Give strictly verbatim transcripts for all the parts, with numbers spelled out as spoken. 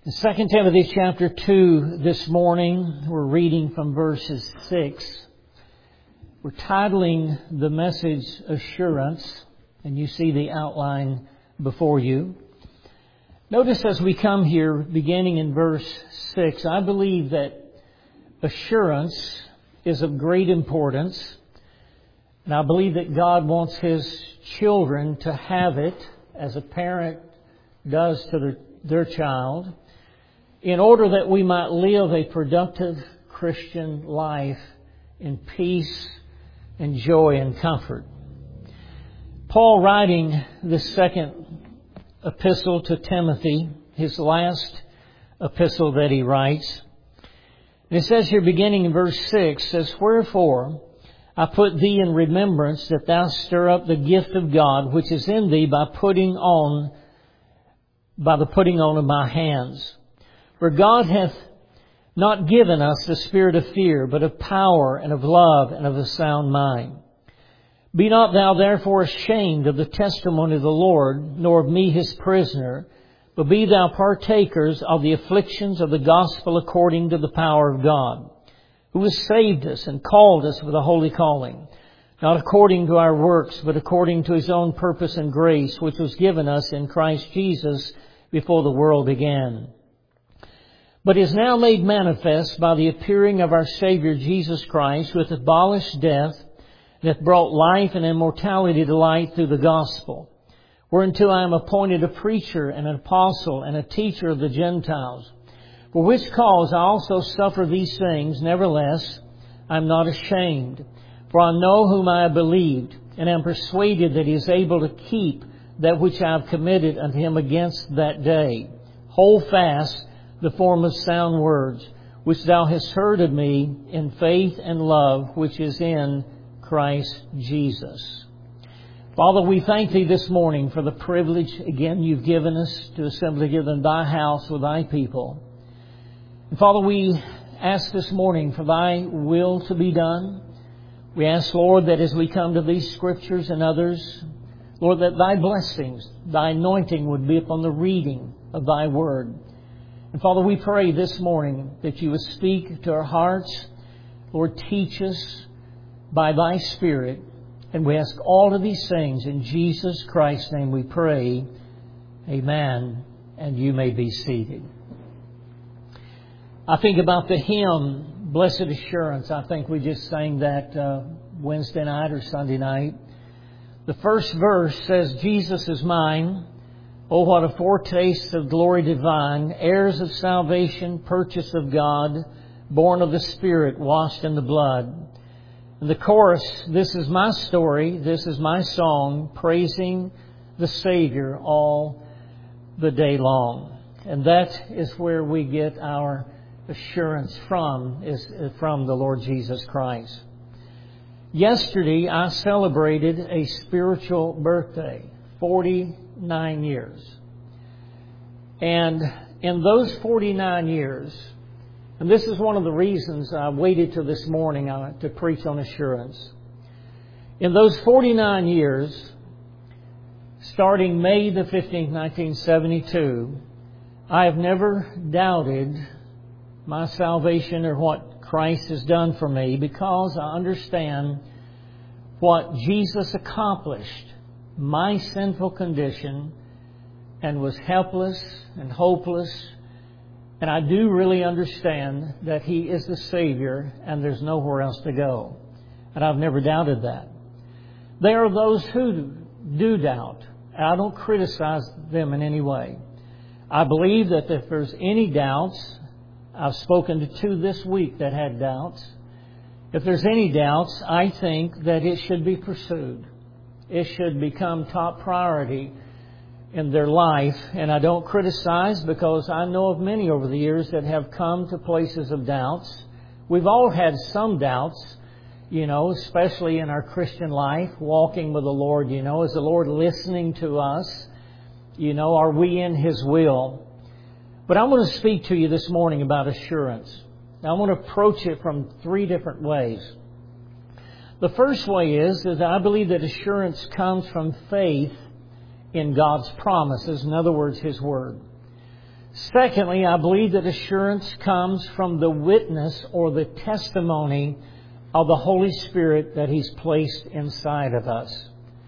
In Second Timothy chapter two this morning, we're reading from verses six. We're titling the message Assurance, and you see the outline before you. Notice as we come here, beginning in verse six, I believe that assurance is of great importance, and I believe that God wants His children to have it, as a parent does to their, their child, in order that we might live a productive Christian life in peace and joy and comfort. Paul, writing this second epistle to Timothy, his last epistle that he writes, and it says here beginning in verse six, says, "Wherefore I put thee in remembrance that thou stir up the gift of God which is in thee by putting on, by the putting on of my hands. For God hath not given us the spirit of fear, but of power and of love and of a sound mind. Be not thou therefore ashamed of the testimony of the Lord, nor of me his prisoner, but be thou partakers of the afflictions of the gospel according to the power of God, who has saved us and called us with a holy calling, not according to our works, but according to his own purpose and grace, which was given us in Christ Jesus before the world began, but is now made manifest by the appearing of our Savior Jesus Christ, who hath abolished death, and hath brought life and immortality to light through the gospel, whereunto I am appointed a preacher and an apostle and a teacher of the Gentiles. For which cause I also suffer these things, nevertheless I am not ashamed. For I know whom I have believed, and am persuaded that he is able to keep that which I have committed unto him against that day. Hold fast the form of sound words, which thou hast heard of me in faith and love, which is in Christ Jesus." Father, we thank Thee this morning for the privilege again You've given us to assemble together in Thy house with Thy people. And Father, we ask this morning for Thy will to be done. We ask, Lord, that as we come to these scriptures and others, Lord, that Thy blessings, Thy anointing would be upon the reading of Thy word. And Father, we pray this morning that You would speak to our hearts. Lord, teach us by Thy Spirit. And we ask all of these things in Jesus Christ's name we pray. Amen. And you may be seated. I think about the hymn, Blessed Assurance. I think we just sang that uh, Wednesday night or Sunday night. The first verse says, "Jesus is mine. Oh, what a foretaste of glory divine, heirs of salvation, purchase of God, born of the Spirit, washed in the blood." And the chorus, "This is my story, this is my song, praising the Savior all the day long." And that is where we get our assurance from, is from the Lord Jesus Christ. Yesterday, I celebrated a spiritual birthday, forty-nine years. And in those forty-nine years, and this is one of the reasons I waited till this morning uh, to preach on assurance. In those forty-nine years, starting May the fifteenth, nineteen seventy-two, I have never doubted my salvation or what Christ has done for me, because I understand what Jesus accomplished, my sinful condition, and was helpless and hopeless. And I do really understand that He is the Savior and there's nowhere else to go. And I've never doubted that. There are those who do doubt. And I don't criticize them in any way. I believe that if there's any doubts, I've spoken to two this week that had doubts. If there's any doubts, I think that it should be pursued. It should become top priority in their life. And I don't criticize, because I know of many over the years that have come to places of doubts. We've all had some doubts, you know, especially in our Christian life, walking with the Lord. You know, is the Lord listening to us? You know, are we in His will? But I want to speak to you this morning about assurance. Now, I want to approach it from three different ways. The first way is that I believe that assurance comes from faith in God's promises, in other words, His Word. Secondly, I believe that assurance comes from the witness or the testimony of the Holy Spirit that He's placed inside of us.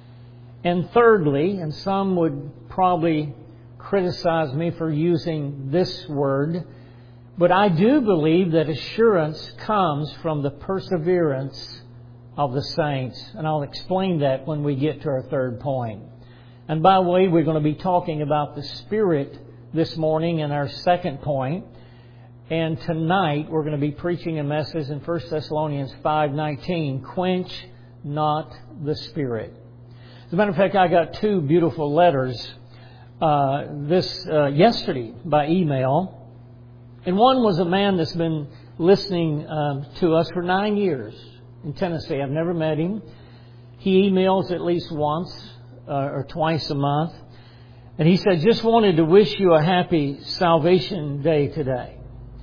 And thirdly, and some would probably criticize me for using this word, but I do believe that assurance comes from the perseverance of the saints. And I'll explain that when we get to our third point. And by the way, we're going to be talking about the Spirit this morning in our second point. And tonight we're going to be preaching a message in First Thessalonians five nineteen, quench not the Spirit. As a matter of fact, I got two beautiful letters uh, this uh, yesterday by email. And one was a man that's been listening uh, to us for nine years in Tennessee. I've never met him. He emails at least once uh, or twice a month. And he said, just wanted to wish you a happy Salvation Day today.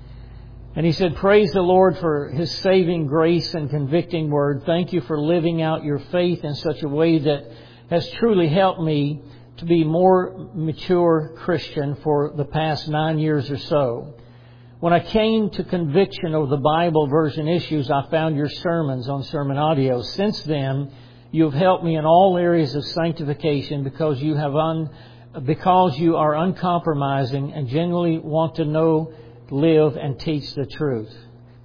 And he said, praise the Lord for His saving grace and convicting word. Thank you for living out your faith in such a way that has truly helped me to be more mature Christian for the past nine years or so. When I came to conviction over the Bible version issues, I found your sermons on Sermon Audio. Since then, you have helped me in all areas of sanctification because you have un, because you are uncompromising and genuinely want to know, live, and teach the truth.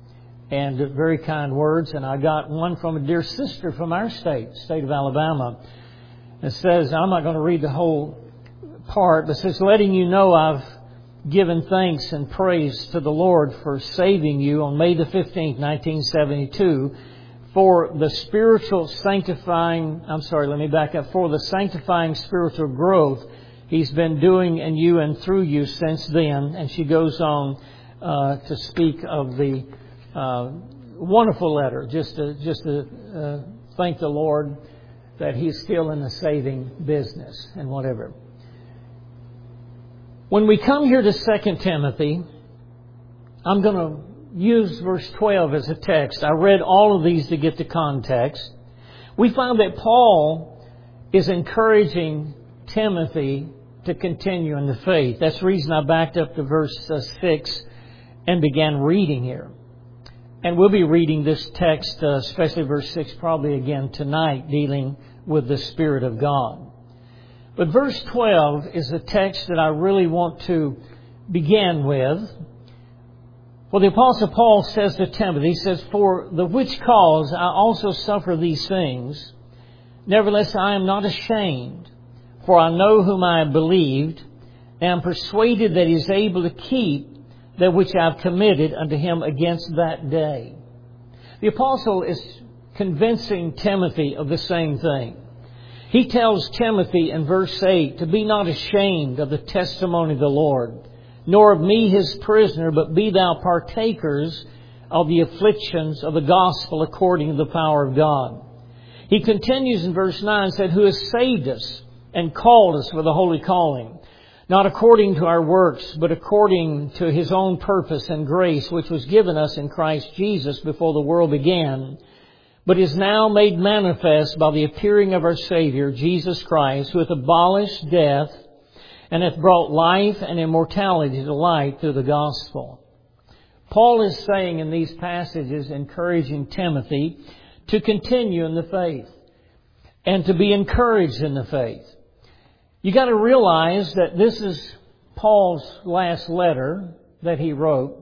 And very kind words. And I got one from a dear sister from our state, state of Alabama. It says, I'm not going to read the whole part, but it says, letting you know I've given thanks and praise to the Lord for saving you on May the fifteenth, nineteen seventy-two, for the spiritual sanctifying, I'm sorry, let me back up, for the sanctifying spiritual growth He's been doing in you and through you since then. And she goes on uh, to speak of the uh, wonderful letter, just to, just to uh, thank the Lord that He's still in the saving business and whatever. When we come here to Second Timothy, I'm going to use verse twelve as a text. I read all of these to get the context. We find that Paul is encouraging Timothy to continue in the faith. That's the reason I backed up to verse six and began reading here. And we'll be reading this text, uh, especially verse six, probably again tonight, dealing with the Spirit of God. But verse twelve is the text that I really want to begin with. For the Apostle Paul says to Timothy, he says, for the which cause I also suffer these things. Nevertheless, I am not ashamed, for I know whom I have believed, and am persuaded that He is able to keep that which I have committed unto Him against that day. The Apostle is convincing Timothy of the same thing. He tells Timothy in verse eight to be not ashamed of the testimony of the Lord, nor of me His prisoner, but be thou partakers of the afflictions of the gospel according to the power of God. He continues in verse nine and said, who has saved us and called us with a holy calling, not according to our works, but according to His own purpose and grace, which was given us in Christ Jesus before the world began, but is now made manifest by the appearing of our Savior, Jesus Christ, who hath abolished death and hath brought life and immortality to light through the gospel. Paul is saying in these passages, encouraging Timothy to continue in the faith and to be encouraged in the faith. You got to realize that this is Paul's last letter that he wrote.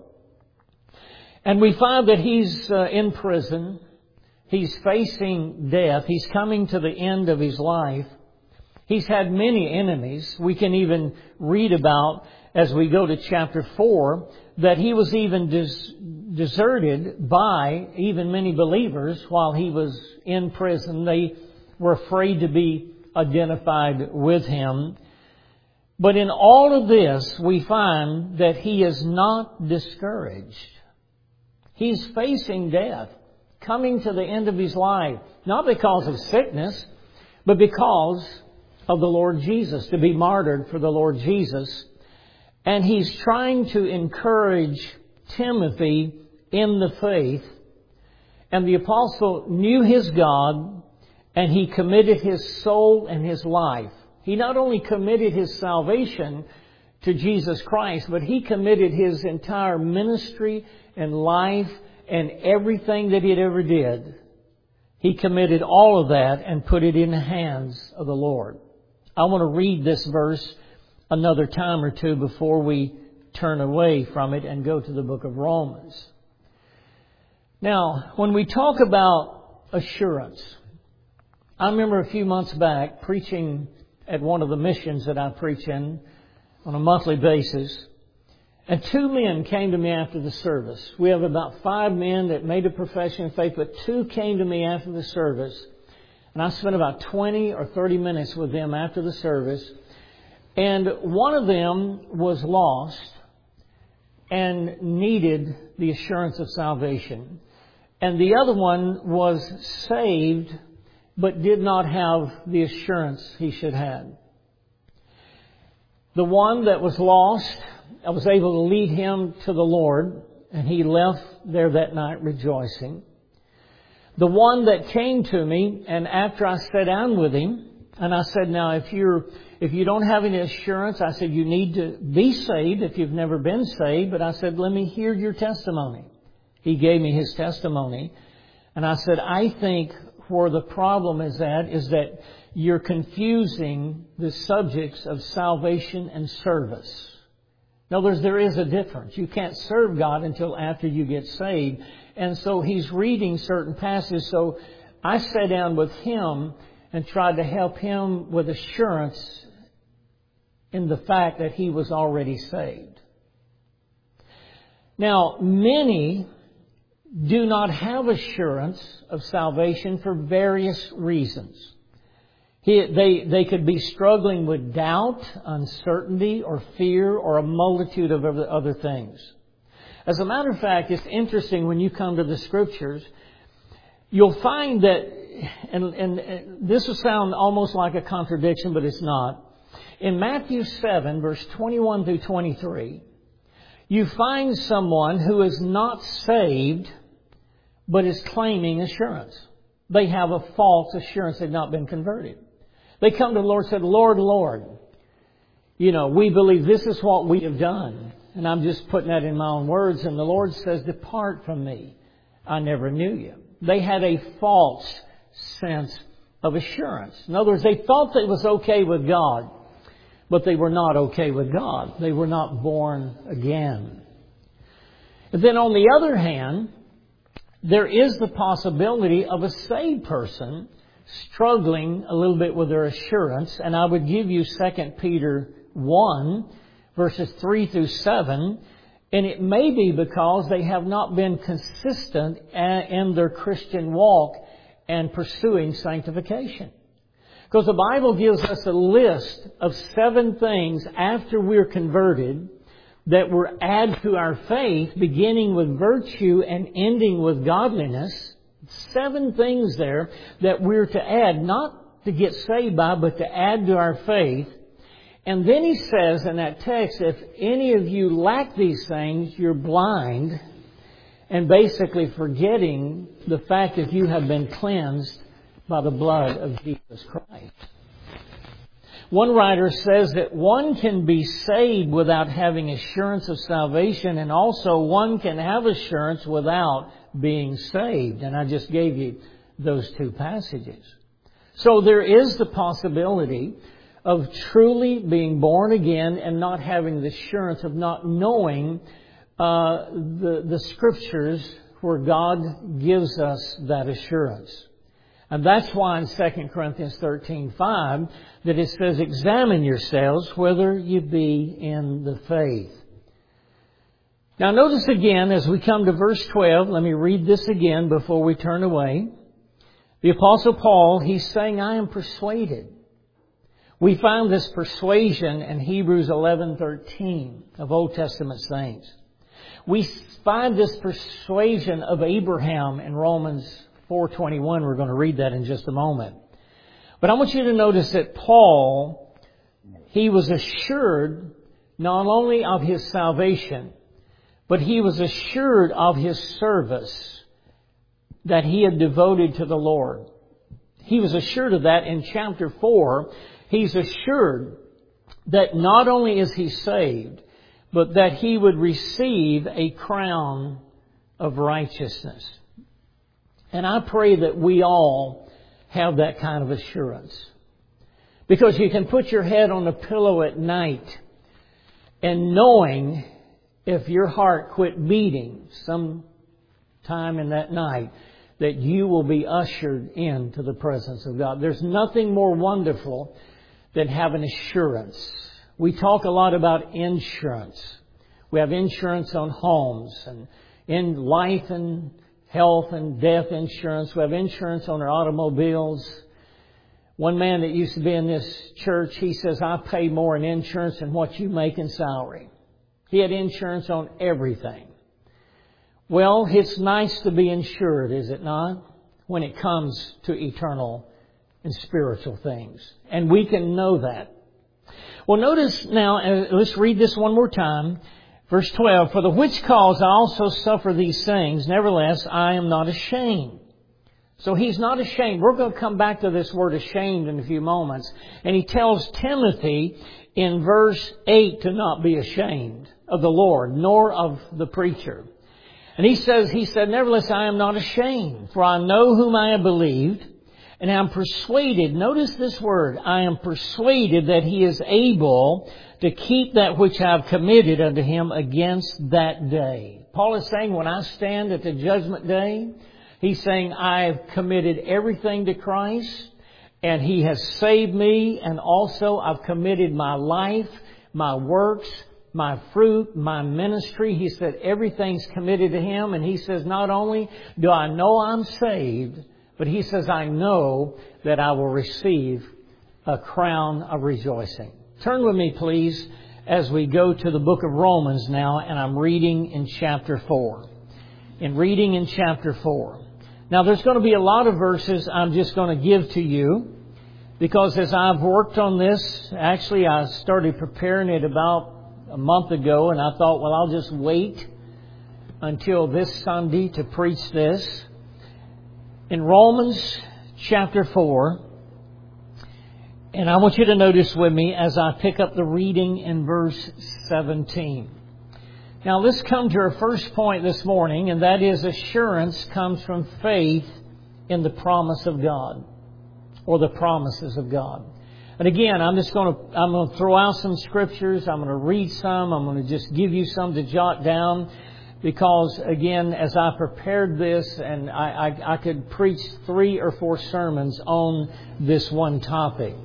And we find that he's uh, in prison. He's facing death. He's coming to the end of his life. He's had many enemies. We can even read about, as we go to chapter four, that he was even des- deserted by even many believers while he was in prison. They were afraid to be identified with him. But in all of this, we find that he is not discouraged. He's facing death, coming to the end of his life, not because of sickness, but because of the Lord Jesus, to be martyred for the Lord Jesus. And he's trying to encourage Timothy in the faith. And the apostle knew his God, and he committed his soul and his life. He not only committed his salvation to Jesus Christ, but he committed his entire ministry and life and everything that he ever did. He committed all of that and put it in the hands of the Lord. I want to read this verse another time or two before we turn away from it and go to the book of Romans. Now, when we talk about assurance, I remember a few months back preaching at one of the missions that I preach in on a monthly basis. And two men came to me after the service. We have about five men that made a profession of faith, but two came to me after the service. And I spent about twenty or thirty minutes with them after the service. And one of them was lost and needed the assurance of salvation. And the other one was saved, but did not have the assurance he should have. The one that was lost, I was able to lead him to the Lord, and he left there that night rejoicing. The one that came to me, and after I sat down with him, and I said, now if you're, if you don't have any assurance, I said, you need to be saved if you've never been saved. But I said, let me hear your testimony. He gave me his testimony. And I said, I think where the problem is at is that you're confusing the subjects of salvation and service. In other words, there is a difference. You can't serve God until after you get saved. And so he's reading certain passages. So I sat down with him and tried to help him with assurance in the fact that he was already saved. Now, many do not have assurance of salvation for various reasons. He, they, they could be struggling with doubt, uncertainty, or fear, or a multitude of other, other things. As a matter of fact, it's interesting when you come to the Scriptures, you'll find that, and, and this will sound almost like a contradiction, but it's not. In Matthew seven, verse twenty-one through twenty-three, you find someone who is not saved, but is claiming assurance. They have a false assurance. They've not been converted. They come to the Lord and said, Lord, Lord, you know, we believe this is what we have done. And I'm just putting that in my own words. And the Lord says, depart from me. I never knew you. They had a false sense of assurance. In other words, they thought it was okay with God, but they were not okay with God. They were not born again. And then on the other hand, there is the possibility of a saved person struggling a little bit with their assurance. And I would give you Second Peter one, verses three through seven. And it may be because they have not been consistent in their Christian walk and pursuing sanctification. Because the Bible gives us a list of seven things after we're converted that will add to our faith, beginning with virtue and ending with godliness. Seven things there that we're to add, not to get saved by, but to add to our faith. And then he says in that text, if any of you lack these things, you're blind, and basically forgetting the fact that you have been cleansed by the blood of Jesus Christ. One writer says that one can be saved without having assurance of salvation, and also one can have assurance without being saved. And I just gave you those two passages. So there is the possibility of truly being born again and not having the assurance of not knowing uh, the, the Scriptures where God gives us that assurance. And that's why in Second Corinthians thirteen five that it says, examine yourselves whether you be in the faith. Now notice again as we come to verse twelve, let me read this again before we turn away. The Apostle Paul, he's saying, I am persuaded. We find this persuasion in Hebrews eleven thirteen of Old Testament saints. We find this persuasion of Abraham in Romans four twenty-one. We're going to read that in just a moment. But I want you to notice that Paul, he was assured not only of his salvation, but he was assured of his service that he had devoted to the Lord. He was assured of that in chapter four. He's assured that not only is he saved, but that he would receive a crown of righteousness. And I pray that we all have that kind of assurance. Because you can put your head on the pillow at night and knowing if your heart quit beating some time in that night, that you will be ushered into the presence of God. There's nothing more wonderful than having assurance. We talk a lot about insurance. We have insurance on homes and in life and health and death insurance. We have insurance on our automobiles. One man that used to be in this church, he says, I pay more in insurance than what you make in salary. He had insurance on everything. Well, it's nice to be insured, is it not? When it comes to eternal and spiritual things. And we can know that. Well, notice now, uh, let's read this one more time. Verse twelve, for the which cause I also suffer these things, nevertheless I am not ashamed. So he's not ashamed. We're going to come back to this word ashamed in a few moments. And he tells Timothy in verse eight to not be ashamed of the Lord, nor of the preacher. And he says, he said, nevertheless I am not ashamed, for I know whom I have believed, and I am persuaded, notice this word, I am persuaded that he is able to keep that which I have committed unto him against that day. Paul is saying, when I stand at the judgment day, he's saying, I have committed everything to Christ, and he has saved me, and also I've committed my life, my works, my fruit, my ministry. He said everything's committed to him. And he says, not only do I know I'm saved, but he says, I know that I will receive a crown of rejoicing. Turn with me, please, as we go to the book of Romans now, and I'm reading in chapter four. In reading in chapter four. Now, there's going to be a lot of verses I'm just going to give to you, because as I've worked on this, actually I started preparing it about a month ago, and I thought, well, I'll just wait until this Sunday to preach this. In Romans chapter four, and I want you to notice with me as I pick up the reading in verse seventeen. Now let's come to our first point this morning, and that is assurance comes from faith in the promise of God, or the promises of God. And again, I'm just going to, I'm going to throw out some scriptures. I'm going to read some. I'm going to just give you some to jot down. Because again, as I prepared this, and I, I, I could preach three or four sermons on this one topic.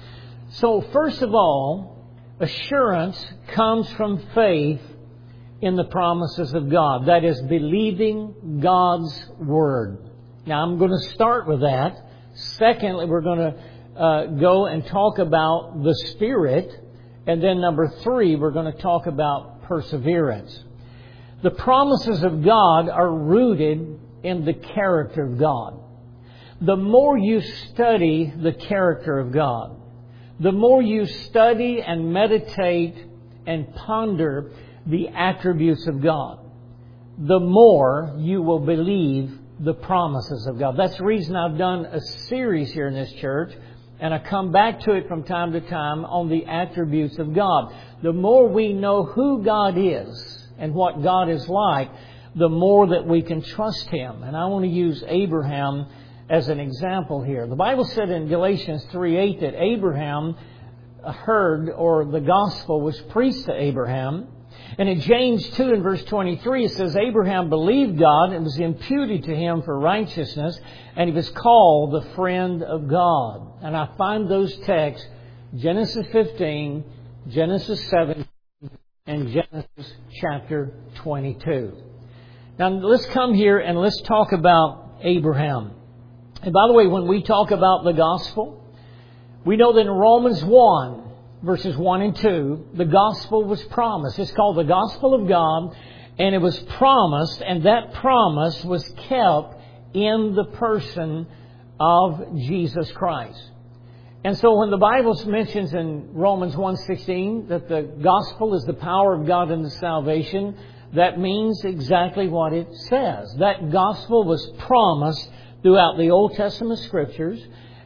So first of all, assurance comes from faith in the promises of God. That is, believing God's Word. Now, I'm going to start with that. Secondly, we're going to Uh, go and talk about the Spirit. And then number three, we're going to talk about perseverance. The promises of God are rooted in the character of God. The more you study the character of God, the more you study and meditate and ponder the attributes of God, the more you will believe the promises of God. That's the reason I've done a series here in this church. And I come back to it from time to time on the attributes of God. The more we know who God is and what God is like, the more that we can trust Him. And I want to use Abraham as an example here. The Bible said in Galatians three eight that Abraham heard, or the gospel was preached to Abraham. And in James two and verse twenty-three, it says, Abraham believed God and was imputed to him for righteousness, and he was called the friend of God. And I find those texts, Genesis fifteen, Genesis seventeen, and Genesis chapter twenty-two. Now let's come here and let's talk about Abraham. And by the way, when we talk about the gospel, we know that in Romans one, verses one and two, the gospel was promised. It's called the gospel of God, and it was promised, and that promise was kept in the person of Jesus Christ. And so when the Bible mentions in Romans one sixteen that the gospel is the power of God unto salvation, that means exactly what it says. That gospel was promised throughout the Old Testament Scriptures,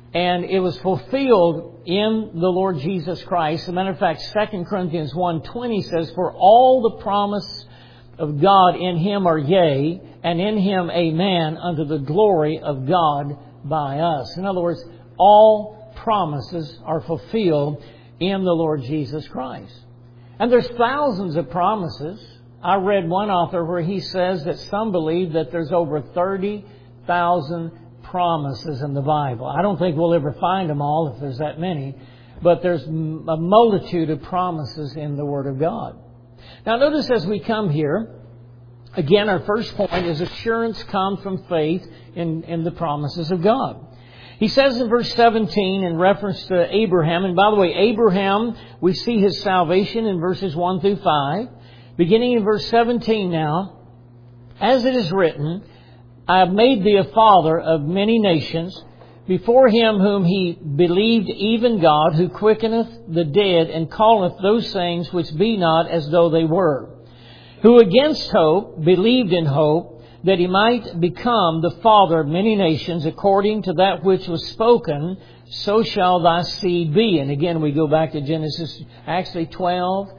And it was fulfilled in the Lord Jesus Christ. As a matter of fact, Second Corinthians one twenty says, "For all the promise of God in Him are yea, and in Him amen, unto the glory of God by us." In other words, all promises are fulfilled in the Lord Jesus Christ. And there's thousands of promises. I read one author where he says that some believe that there's over thirty thousand promises in the Bible. I don't think we'll ever find them all if there's that many, but there's a multitude of promises in the Word of God. Now notice as we come here, again our first point is assurance comes from faith in, in the promises of God. He says in verse seventeen in reference to Abraham, and by the way, Abraham, we see his salvation in verses one through five. Beginning in verse seventeen now, "As it is written, I have made thee a father of many nations, before Him whom he believed, even God, who quickeneth the dead, and calleth those things which be not as though they were. Who against hope believed in hope, that he might become the father of many nations, according to that which was spoken, so shall thy seed be." And again, we go back to Genesis, actually twelve,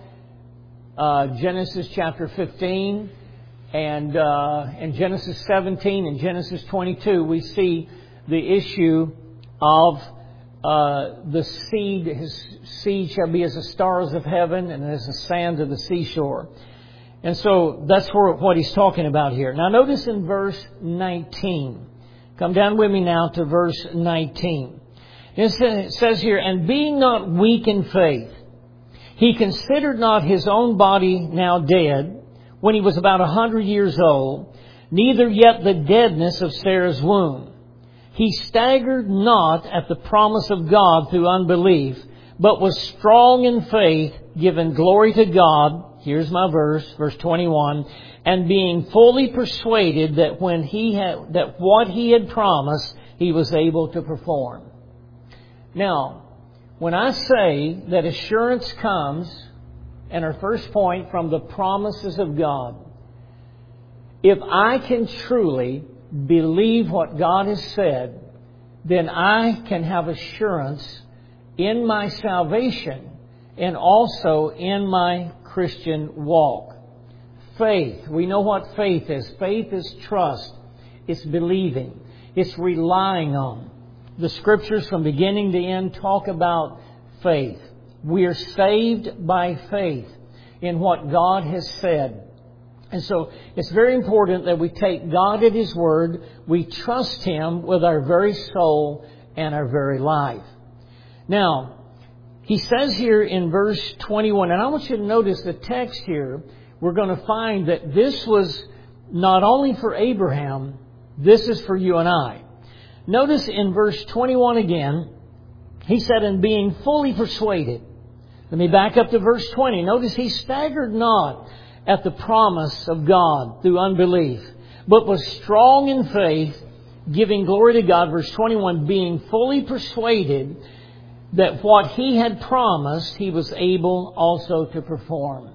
uh, Genesis chapter fifteen, and uh, in Genesis seventeen and Genesis twenty-two, we see the issue of uh, the seed. His seed shall be as the stars of heaven and as the sand of the seashore. And so that's what he's talking about here. Now notice in verse nineteen. Come down with me now to verse nineteen. It says here, "And being not weak in faith, he considered not his own body now dead, when he was about a hundred years old, neither yet the deadness of Sarah's womb. He staggered not at the promise of God through unbelief, but was strong in faith, giving glory to God." Here's my verse, verse twenty-one. "And being fully persuaded that when he had, that what he had promised, he was able to perform." Now, when I say that assurance comes, and our first point, from the promises of God, if I can truly believe what God has said, then I can have assurance in my salvation and also in my Christian walk. Faith. We know what faith is. Faith is trust. It's believing. It's relying on. The Scriptures from beginning to end talk about faith. We are saved by faith in what God has said. And so it's very important that we take God at His word. We trust Him with our very soul and our very life. Now, he says here in verse twenty-one, and I want you to notice the text here, we're going to find that this was not only for Abraham, this is for you and I. Notice in verse twenty-one again, he said, "And being fully persuaded." Let me back up to verse twenty. Notice he staggered not at the promise of God through unbelief, but was strong in faith, giving glory to God. Verse twenty-one, "Being fully persuaded that what he had promised, he was able also to perform."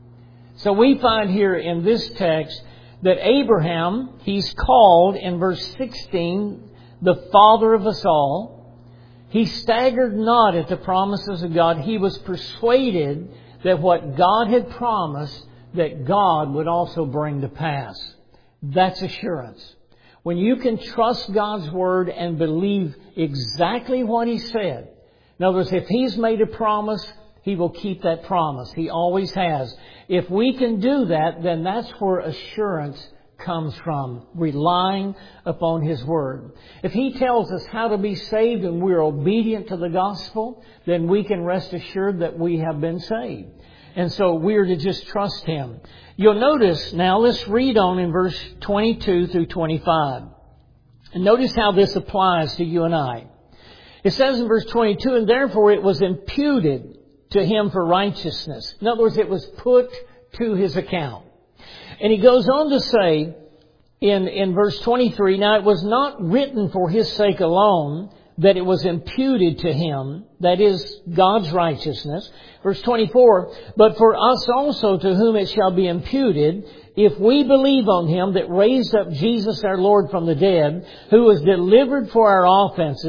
So we find here in this text that Abraham, he's called in verse sixteen, the father of us all. He staggered not at the promises of God. He was persuaded that what God had promised, that God would also bring to pass. That's assurance. When you can trust God's word and believe exactly what He said. In other words, if He's made a promise, He will keep that promise. He always has. If we can do that, then that's where assurance comes from, relying upon His word. If He tells us how to be saved and we're obedient to the gospel, then we can rest assured that we have been saved. And so we're to just trust Him. You'll notice, now let's read on in verse twenty-two through twenty-five. And notice how this applies to you and I. It says in verse twenty-two, "And therefore it was imputed to him for righteousness." In other words, it was put to his account. And he goes on to say in, in verse twenty-three, "Now it was not written for his sake alone that it was imputed to him," that is God's righteousness. Verse twenty-four, "But for us also to whom it shall be imputed, if we believe on Him that raised up Jesus our Lord from the dead, who was delivered for our offenses,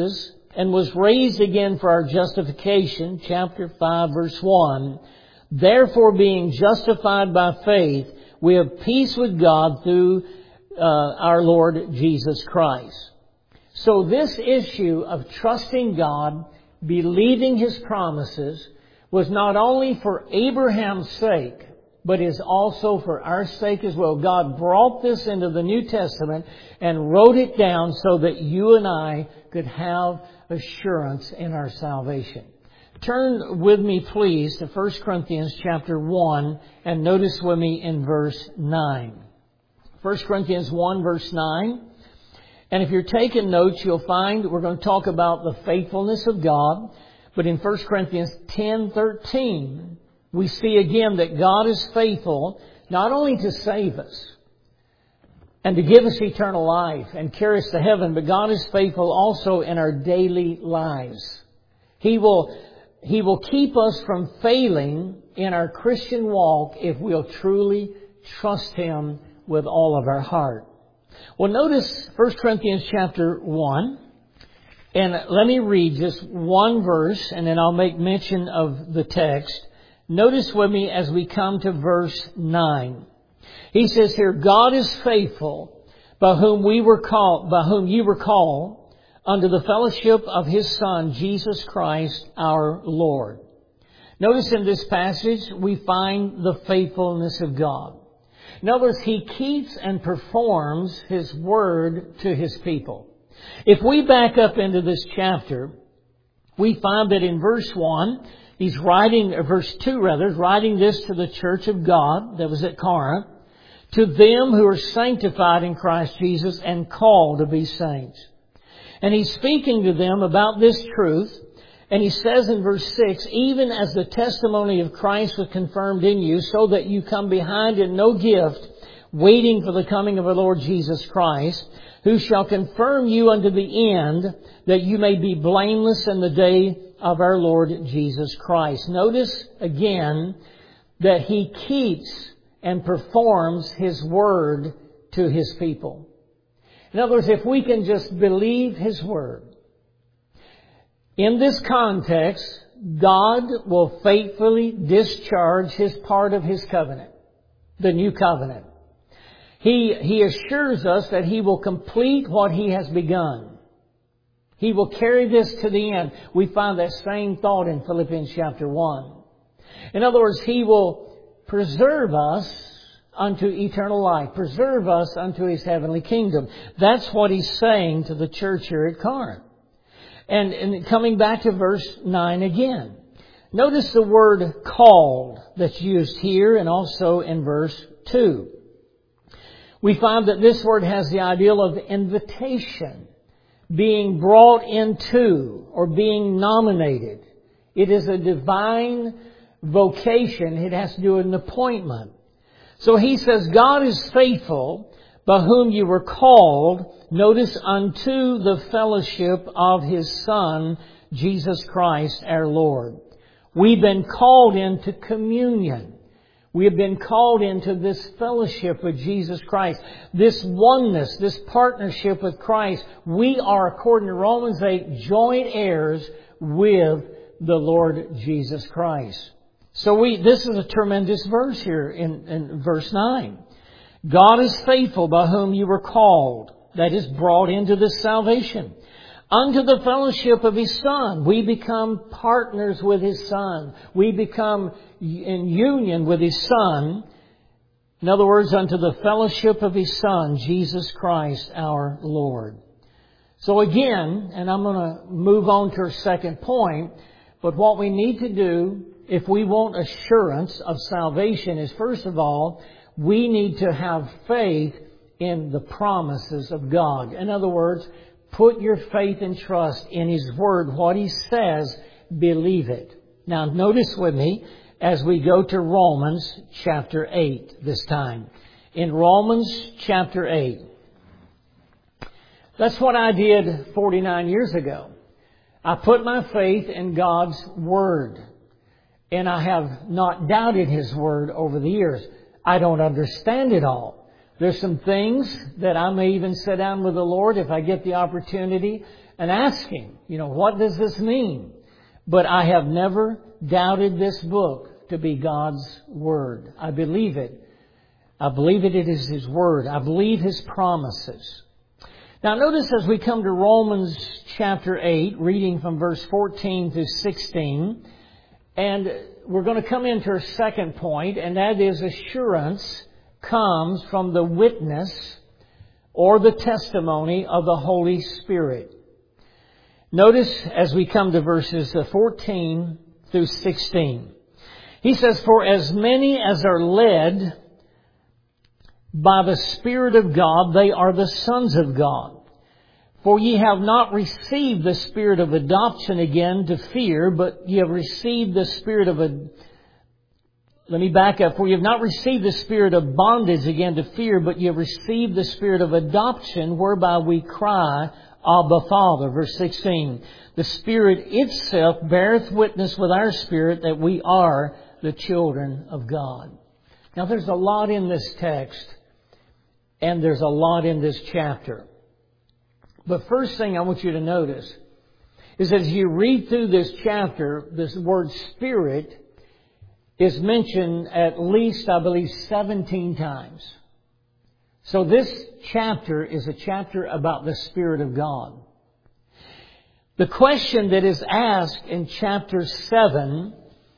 and was raised again for our justification, chapter five, verse one. Therefore, being justified by faith, we have peace with God through uh, our Lord Jesus Christ. So this issue of trusting God, believing His promises, was not only for Abraham's sake, but is also for our sake as well. God brought this into the New Testament and wrote it down so that you and I could have assurance in our salvation. Turn with me, please, to First Corinthians chapter one and notice with me in verse nine. First Corinthians one, verse nine. And if you're taking notes, you'll find we're going to talk about the faithfulness of God. But in First Corinthians ten thirteen, we see again that God is faithful not only to save us and to give us eternal life and carry us to heaven, but God is faithful also in our daily lives. He will, He will keep us from failing in our Christian walk if we'll truly trust Him with all of our heart. Well, notice First Corinthians chapter one. And let me read just one verse and then I'll make mention of the text. Notice with me as we come to verse nine. He says here, God is faithful, by whom we were called, by whom you were called, unto the fellowship of His Son, Jesus Christ, our Lord. Notice in this passage, we find the faithfulness of God. In other words, He keeps and performs His word to His people. If we back up into this chapter, we find that in verse one, He's writing, or verse two rather, writing this to the church of God that was at Corinth, to them who are sanctified in Christ Jesus and called to be saints. And He's speaking to them about this truth. And He says in verse six, even as the testimony of Christ was confirmed in you, so that you come behind in no gift, waiting for the coming of our Lord Jesus Christ, who shall confirm you unto the end, that you may be blameless in the day of our Lord Jesus Christ. Notice again that He keeps and performs His word to His people. In other words, if we can just believe His word, in this context, God will faithfully discharge His part of His covenant, the new covenant. He, he assures us that He will complete what He has begun. He will carry this to the end. We find that same thought in Philippians chapter one. In other words, He will preserve us unto eternal life, preserve us unto His heavenly kingdom. That's what He's saying to the church here at Corinth. And, and coming back to verse nine again. Notice the word called that's used here and also in verse two. We find that this word has the idea of invitation, being brought into or being nominated. It is a divine vocation. It has to do with an appointment. So He says, God is faithful, by whom you were called, notice, unto the fellowship of His Son, Jesus Christ our Lord. We've been called into communion. We have been called into this fellowship with Jesus Christ. This oneness, this partnership with Christ. We are, according to Romans eight, joint heirs with the Lord Jesus Christ. So we, this is a tremendous verse here in, in verse nine. God is faithful, by whom you were called. That is, brought into this salvation. Unto the fellowship of His Son. We become partners with His Son. We become in union with His Son. In other words, unto the fellowship of His Son, Jesus Christ our Lord. So again, and I'm going to move on to our second point, but what we need to do if we want assurance of salvation is, first of all, we need to have faith in the promises of God. In other words, put your faith and trust in His Word. What He says, believe it. Now notice with me as we go to Romans chapter eight this time. In Romans chapter eight. That's what I did forty-nine years ago. I put my faith in God's Word. And I have not doubted His Word over the years. I don't understand it all. There's some things that I may even sit down with the Lord if I get the opportunity and asking, you know, what does this mean? But I have never doubted this book to be God's Word. I believe it. I believe it, it is His Word. I believe His promises. Now notice as we come to Romans chapter eight, reading from verse fourteen through sixteen, and we're going to come into our second point, and that is assurance comes from the witness or the testimony of the Holy Spirit. Notice as we come to verses fourteen through sixteen. He says, "For as many as are led by the Spirit of God, they are the sons of God. For ye have not received the spirit of adoption again to fear, but ye have received the spirit of a... Let me back up. For ye have not received the spirit of bondage again to fear, but ye have received the spirit of adoption, whereby we cry, Abba, Father." Verse sixteen. "The Spirit itself beareth witness with our spirit that we are the children of God." Now there's a lot in this text, and there's a lot in this chapter. But first thing I want you to notice is as you read through this chapter, this word Spirit is mentioned at least, I believe, seventeen times. So this chapter is a chapter about the Spirit of God. The question that is asked in chapter seven,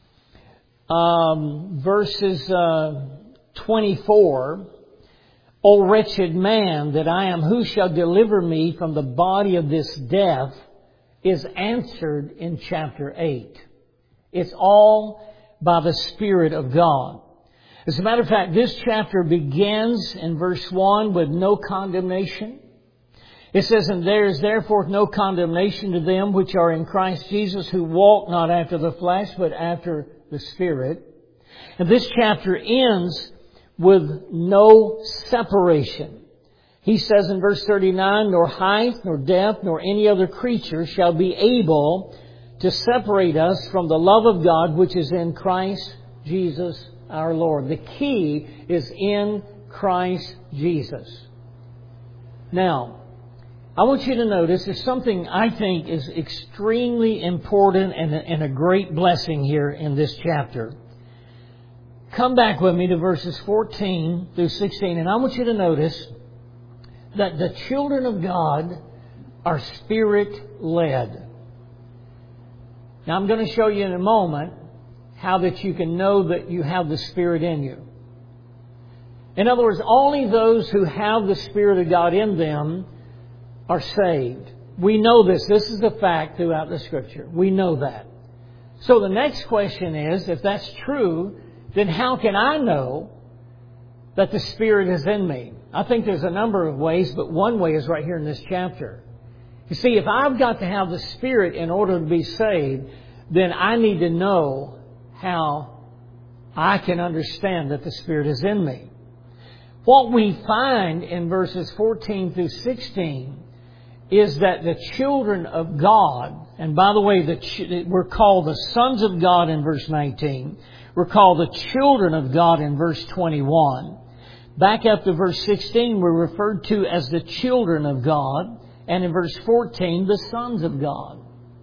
um, verses uh, twenty-four, "O wretched man that I am, who shall deliver me from the body of this death?" is answered in chapter eight. It's all by the Spirit of God. As a matter of fact, this chapter begins in verse one with no condemnation. It says, "And there is therefore no condemnation to them which are in Christ Jesus, who walk not after the flesh, but after the Spirit." And this chapter ends with no separation. He says in verse thirty-nine, "Nor height, nor depth, nor any other creature shall be able to separate us from the love of God which is in Christ Jesus our Lord." The key is in Christ Jesus. Now, I want you to notice there's something I think is extremely important and a, and a great blessing here in this chapter. Come back with me to verses fourteen through sixteen, and I want you to notice that the children of God are Spirit-led. Now I'm going to show you in a moment how that you can know that you have the Spirit in you. In other words, only those who have the Spirit of God in them are saved. We know this. This is a fact throughout the Scripture. We know that. So the next question is, if that's true, then how can I know that the Spirit is in me? I think there's a number of ways, but one way is right here in this chapter. You see, if I've got to have the Spirit in order to be saved, then I need to know how I can understand that the Spirit is in me. What we find in verses fourteen through sixteen is that the children of God, and by the way, the, we're called the sons of God in verse nineteen. We're called the children of God in verse twenty-one. Back up to verse sixteen, we're referred to as the children of God. And in verse fourteen, the sons of God.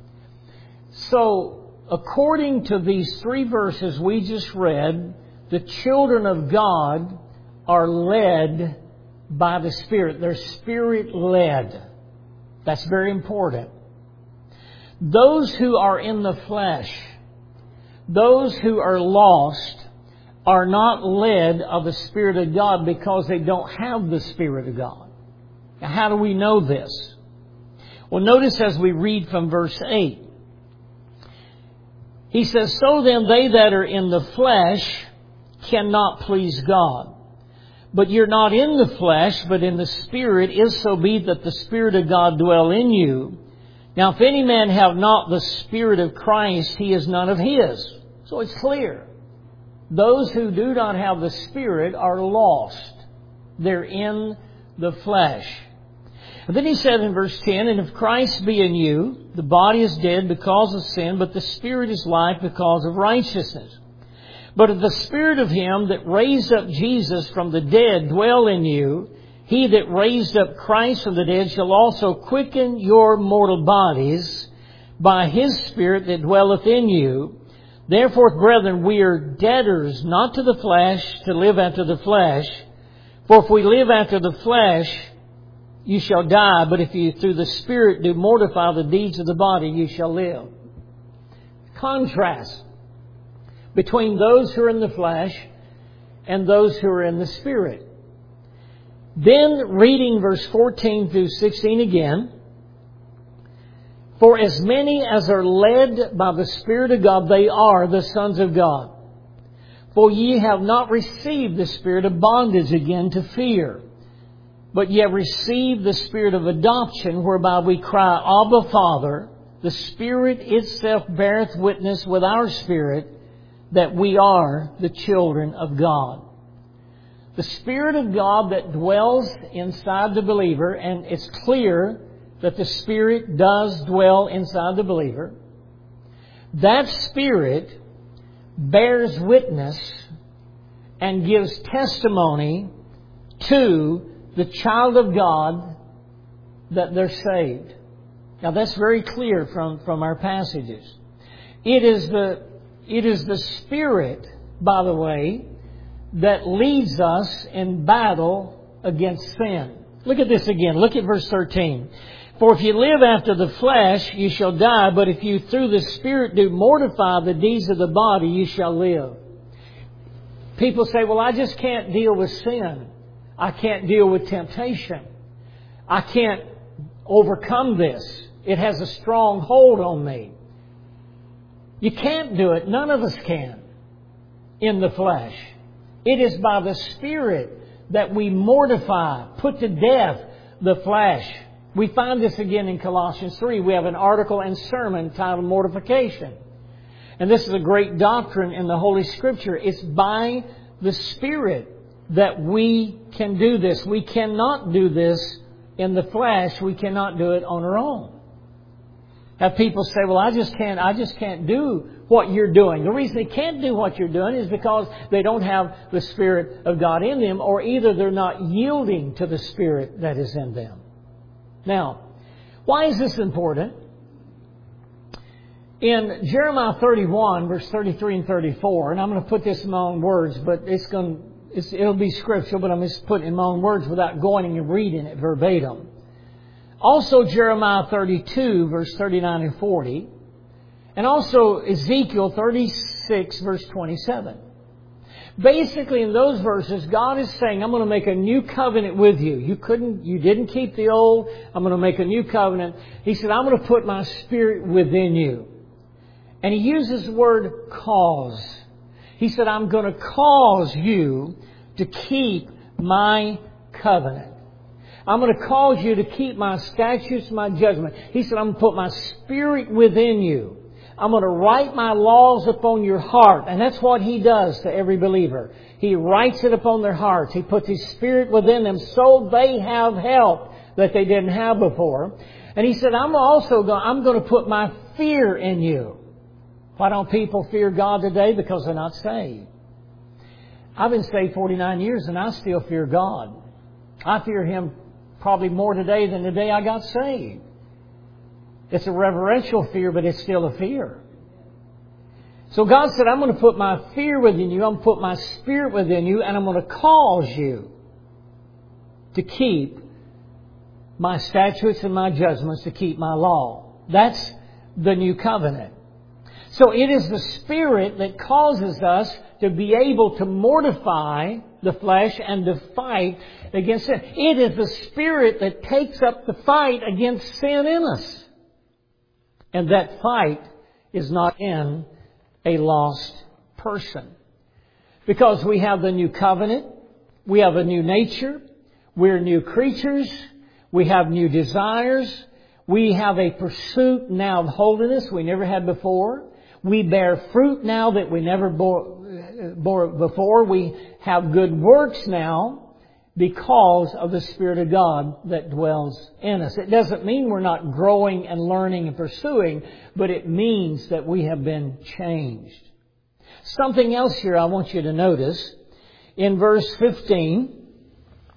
So, according to these three verses we just read, the children of God are led by the Spirit. They're Spirit-led. That's very important. Those who are in the flesh, those who are lost, are not led of the Spirit of God because they don't have the Spirit of God. Now, how do we know this? Well, notice as we read from verse eight. He says, "So then they that are in the flesh cannot please God. But you're not in the flesh, but in the Spirit, if so be that the Spirit of God dwell in you. Now, if any man have not the Spirit of Christ, he is none of his." So it's clear. Those who do not have the Spirit are lost. They're in the flesh. And then he said in verse ten, "And if Christ be in you, the body is dead because of sin, but the Spirit is life because of righteousness. But if the Spirit of Him that raised up Jesus from the dead dwell in you, He that raised up Christ from the dead shall also quicken your mortal bodies by His Spirit that dwelleth in you. Therefore, brethren, we are debtors not to the flesh to live after the flesh. For if we live after the flesh, you shall die. But if you through the Spirit do mortify the deeds of the body, you shall live. Contrast between those who are in the flesh and those who are in the Spirit. Then reading verse fourteen through sixteen again. For as many as are led by the Spirit of God, they are the sons of God. For ye have not received the spirit of bondage again to fear, but ye have received the Spirit of adoption, whereby we cry, Abba, Father. The Spirit itself beareth witness with our spirit that we are the children of God. The Spirit of God that dwells inside the believer, and it's clear that the Spirit does dwell inside the believer. That Spirit bears witness and gives testimony to the child of God that they're saved. Now that's very clear from, from our passages. It is the, it is the Spirit, by the way, that leads us in battle against sin. Look at this again. Look at verse thirteen. For if you live after the flesh, you shall die. But if you through the Spirit do mortify the deeds of the body, you shall live. People say, well, I just can't deal with sin. I can't deal with temptation. I can't overcome this. It has a strong hold on me. You can't do it. None of us can in the flesh. It is by the Spirit that we mortify, put to death the flesh. We find this again in Colossians three. We have an article and sermon titled Mortification. And this is a great doctrine in the Holy Scripture. It's by the Spirit that we can do this. We cannot do this in the flesh. We cannot do it on our own. Have people say, well, I just can't, I just can't do what you're doing. The reason they can't do what you're doing is because they don't have the Spirit of God in them, or either they're not yielding to the Spirit that is in them. Now, why is this important? In Jeremiah thirty-one, verse thirty-three and thirty-four, and I'm going to put this in my own words, but it's going, it's, it'll be scriptural, but I'm just putting it in my own words without going and reading it verbatim. Also Jeremiah thirty-two, verse thirty-nine and forty. And also Ezekiel thirty-six, verse twenty-seven. Basically, in those verses, God is saying, I'm going to make a new covenant with you. You couldn't, you didn't keep the old. I'm going to make a new covenant. He said, I'm going to put my Spirit within you. And He uses the word cause. He said, I'm going to cause you to keep my covenant. I'm going to cause you to keep my statutes, my judgment. He said, I'm going to put my Spirit within you. I'm going to write my laws upon your heart. And that's what He does to every believer. He writes it upon their hearts. He puts His Spirit within them so they have help that they didn't have before. And He said, I'm also going, I'm going to put my fear in you. Why don't people fear God today? Because they're not saved. I've been saved forty-nine years and I still fear God. I fear Him probably more today than the day I got saved. It's a reverential fear, but it's still a fear. So God said, I'm going to put my fear within you. I'm going to put my Spirit within you. And I'm going to cause you to keep my statutes and my judgments, to keep my law. That's the new covenant. So it is the Spirit that causes us to be able to mortify the flesh and to fight against sin. It is the Spirit that takes up the fight against sin in us. And that fight is not in a lost person. Because we have the new covenant, we have a new nature, we're new creatures, we have new desires, we have a pursuit now of holiness we never had before. We bear fruit now that we never bore, bore before. We have good works now because of the Spirit of God that dwells in us. It doesn't mean we're not growing and learning and pursuing, but it means that we have been changed. Something else here I want you to notice. In verse fifteen,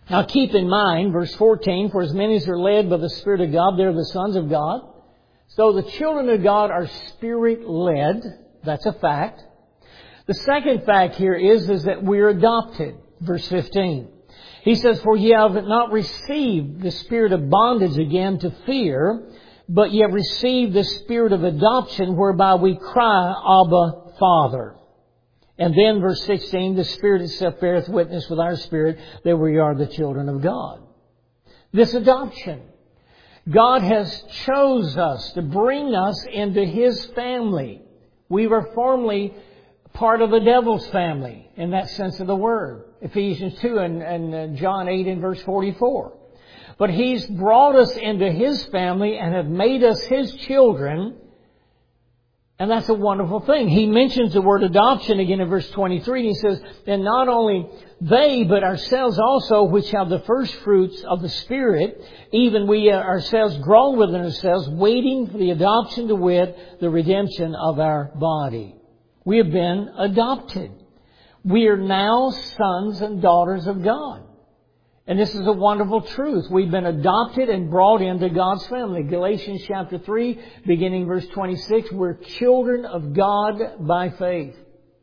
Now keep in mind, verse fourteen, for as many as are led by the Spirit of God, they are the sons of God. So the children of God are Spirit-led. That's a fact. The second fact here is, is that we're adopted. Verse fifteen. He says, for ye have not received the spirit of bondage again to fear, but ye have received the spirit of adoption, whereby we cry, Abba, Father. And then verse sixteen, the Spirit itself beareth witness with our spirit that we are the children of God. This adoption. God has chose us to bring us into His family. We were formerly part of the devil's family in that sense of the word. Ephesians two and, and John eight and verse forty-four. But He's brought us into His family and have made us His children. And that's a wonderful thing. He mentions the word adoption again in verse twenty-three. And he says, and not only they, but ourselves also, which have the first fruits of the Spirit, even we ourselves groan within ourselves, waiting for the adoption to wit, the redemption of our body. We have been adopted. We are now sons and daughters of God. And this is a wonderful truth. We've been adopted and brought into God's family. Galatians chapter three, beginning verse twenty-six, we're children of God by faith.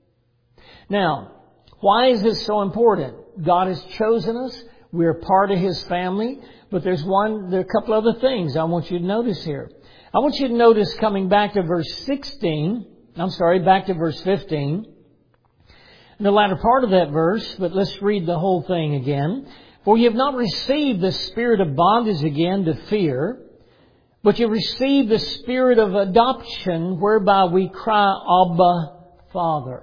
Now, why is this so important? God has chosen us. We're part of His family. But there's one, there are a couple other things I want you to notice here. I want you to notice coming back to verse sixteen, I'm sorry, back to verse fifteen. In the latter part of that verse, but let's read the whole thing again. For ye have not received the spirit of bondage again to fear, but you received the spirit of adoption, whereby we cry, Abba, Father.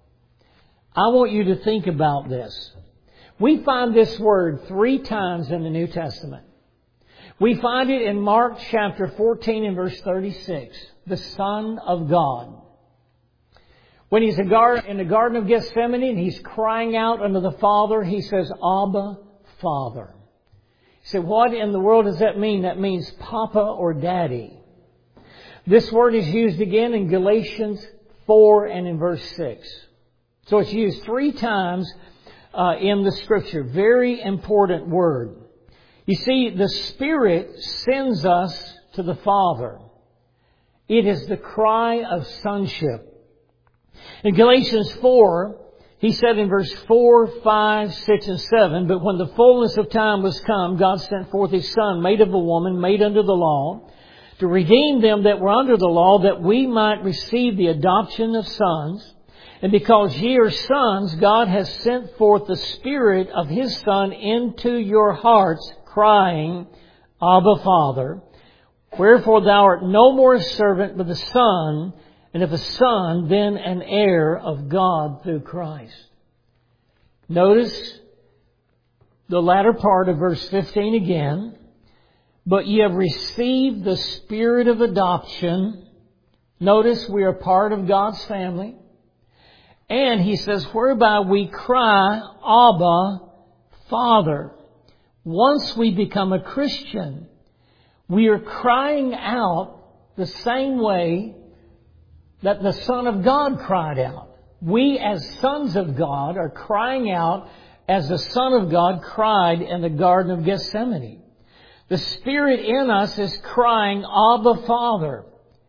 I want you to think about this. We find this word three times in the New Testament. We find it in Mark chapter fourteen and verse thirty-six. The Son of God. When he's in the Garden of Gethsemane and he's crying out unto the Father, he says, Abba, Father. You say, what in the world does that mean? That means Papa or Daddy. This word is used again in Galatians four and in verse six. So it's used three times uh, in the Scripture. Very important word. You see, the Spirit sends us to the Father. It is the cry of sonship. In Galatians four, he said in verse four, five, six, and seven, but when the fullness of time was come, God sent forth His Son, made of a woman, made under the law, to redeem them that were under the law, that we might receive the adoption of sons. And because ye are sons, God has sent forth the Spirit of His Son into your hearts, crying, Abba, Father. Wherefore thou art no more a servant, but a son, and if a son, then an heir of God through Christ. Notice the latter part of verse fifteen again. But ye have received the spirit of adoption. Notice we are part of God's family. And he says, whereby we cry, Abba, Father. Once we become a Christian, we are crying out the same way that the Son of God cried out. We as sons of God are crying out as the Son of God cried in the Garden of Gethsemane. The Spirit in us is crying, Abba, Father,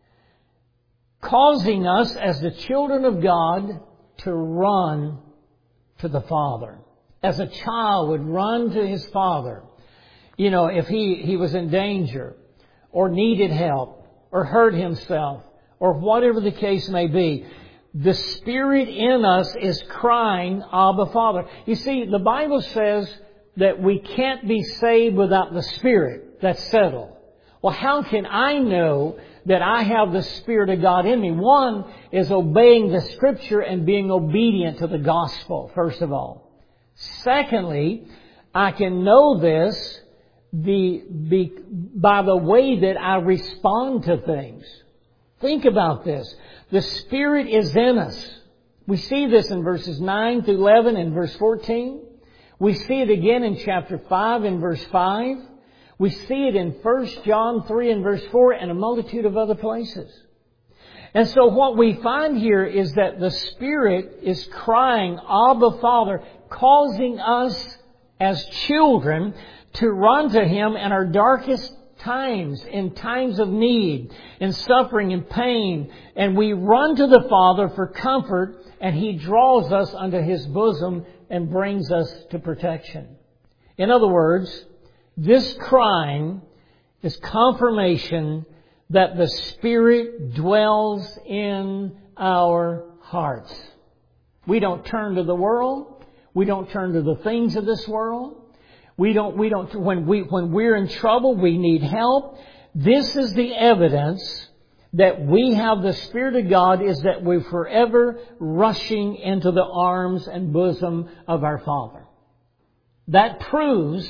causing us as the children of God to run to the Father. As a child would run to his father, you know, if he, he was in danger or needed help or hurt himself or whatever the case may be. The Spirit in us is crying, Abba, Father. You see, the Bible says that we can't be saved without the Spirit. That's settled. Well, how can I know that I have the Spirit of God in me? One is obeying the Scripture and being obedient to the gospel, first of all. Secondly, I can know this the, be, by the way that I respond to things. Think about this. The Spirit is in us. We see this in verses nine through eleven and verse fourteen. We see it again in chapter five and verse five. We see it in First John three and verse four and a multitude of other places. And so what we find here is that the Spirit is crying, Abba, Father, causing us as children to run to Him in our darkest times, in times of need, in suffering and pain. And we run to the Father for comfort, and He draws us unto His bosom and brings us to protection. In other words, this crying is confirmation that the Spirit dwells in our hearts. We don't turn to the world. We don't turn to the things of this world. We don't, we don't, when we, when we're in trouble, we need help. This is the evidence that we have the Spirit of God, is that we're forever rushing into the arms and bosom of our Father. That proves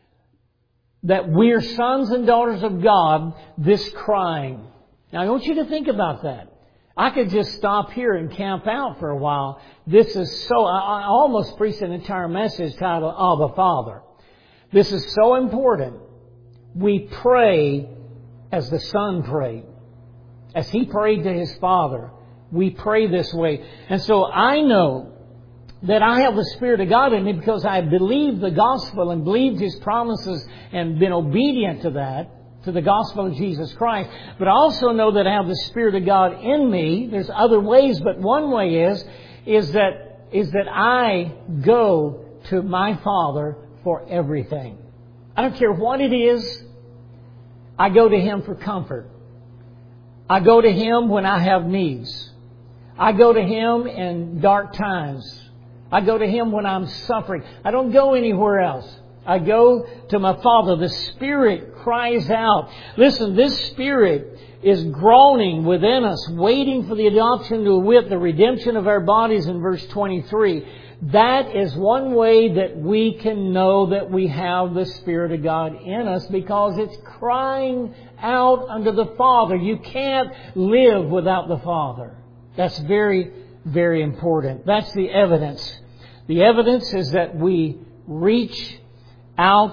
that we're sons and daughters of God, this crying. Now I want you to think about that. I could just stop here and camp out for a while. This is so, I almost preached an entire message titled, Abba Father. This is so important. We pray as the Son prayed. As He prayed to His Father, we pray this way. And so I know that I have the Spirit of God in me because I believed the gospel and believed His promises and been obedient to that, to the gospel of Jesus Christ. But I also know that I have the Spirit of God in me. There's other ways, but one way is, is that, is that I go to my Father for everything. I don't care what it is. I go to Him for comfort. I go to Him when I have needs. I go to Him in dark times. I go to Him when I'm suffering. I don't go anywhere else. I go to my Father. The Spirit cries out. Listen, this Spirit is groaning within us, waiting for the adoption to wit, the redemption of our bodies in verse twenty-three. That is one way that we can know that we have the Spirit of God in us, because it's crying out unto the Father. You can't live without the Father. That's very, very important. That's the evidence. The evidence is that we reach out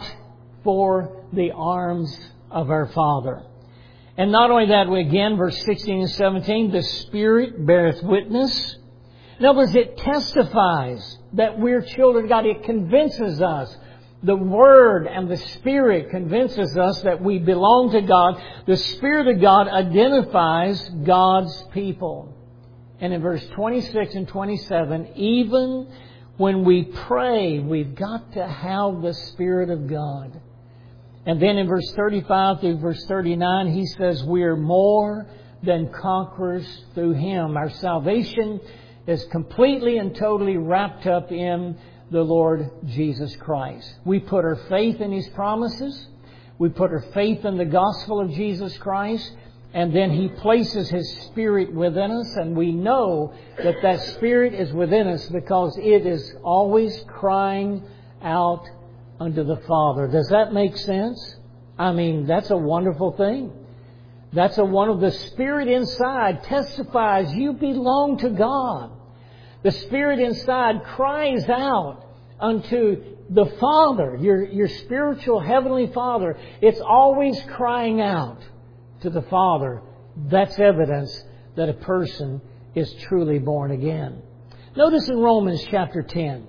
for the arms of our Father. And not only that, we again, verse sixteen and seventeen, the Spirit beareth witness. In other words, it testifies that we're children of God. It convinces us. The Word and the Spirit convinces us that we belong to God. The Spirit of God identifies God's people. And in verse twenty-six and twenty-seven, even when we pray, we've got to have the Spirit of God. And then in verse thirty-five through verse thirty-nine, he says, we are more than conquerors through Him. Our salvation is completely and totally wrapped up in the Lord Jesus Christ. We put our faith in His promises. We put our faith in the gospel of Jesus Christ. And then He places His Spirit within us. And we know that that Spirit is within us because it is always crying out unto the Father. Does that make sense? I mean, that's a wonderful thing. That's a one of the Spirit inside testifies you belong to God. The Spirit inside cries out unto the Father, your, your spiritual Heavenly Father. It's always crying out to the Father. That's evidence that a person is truly born again. Notice in Romans chapter ten.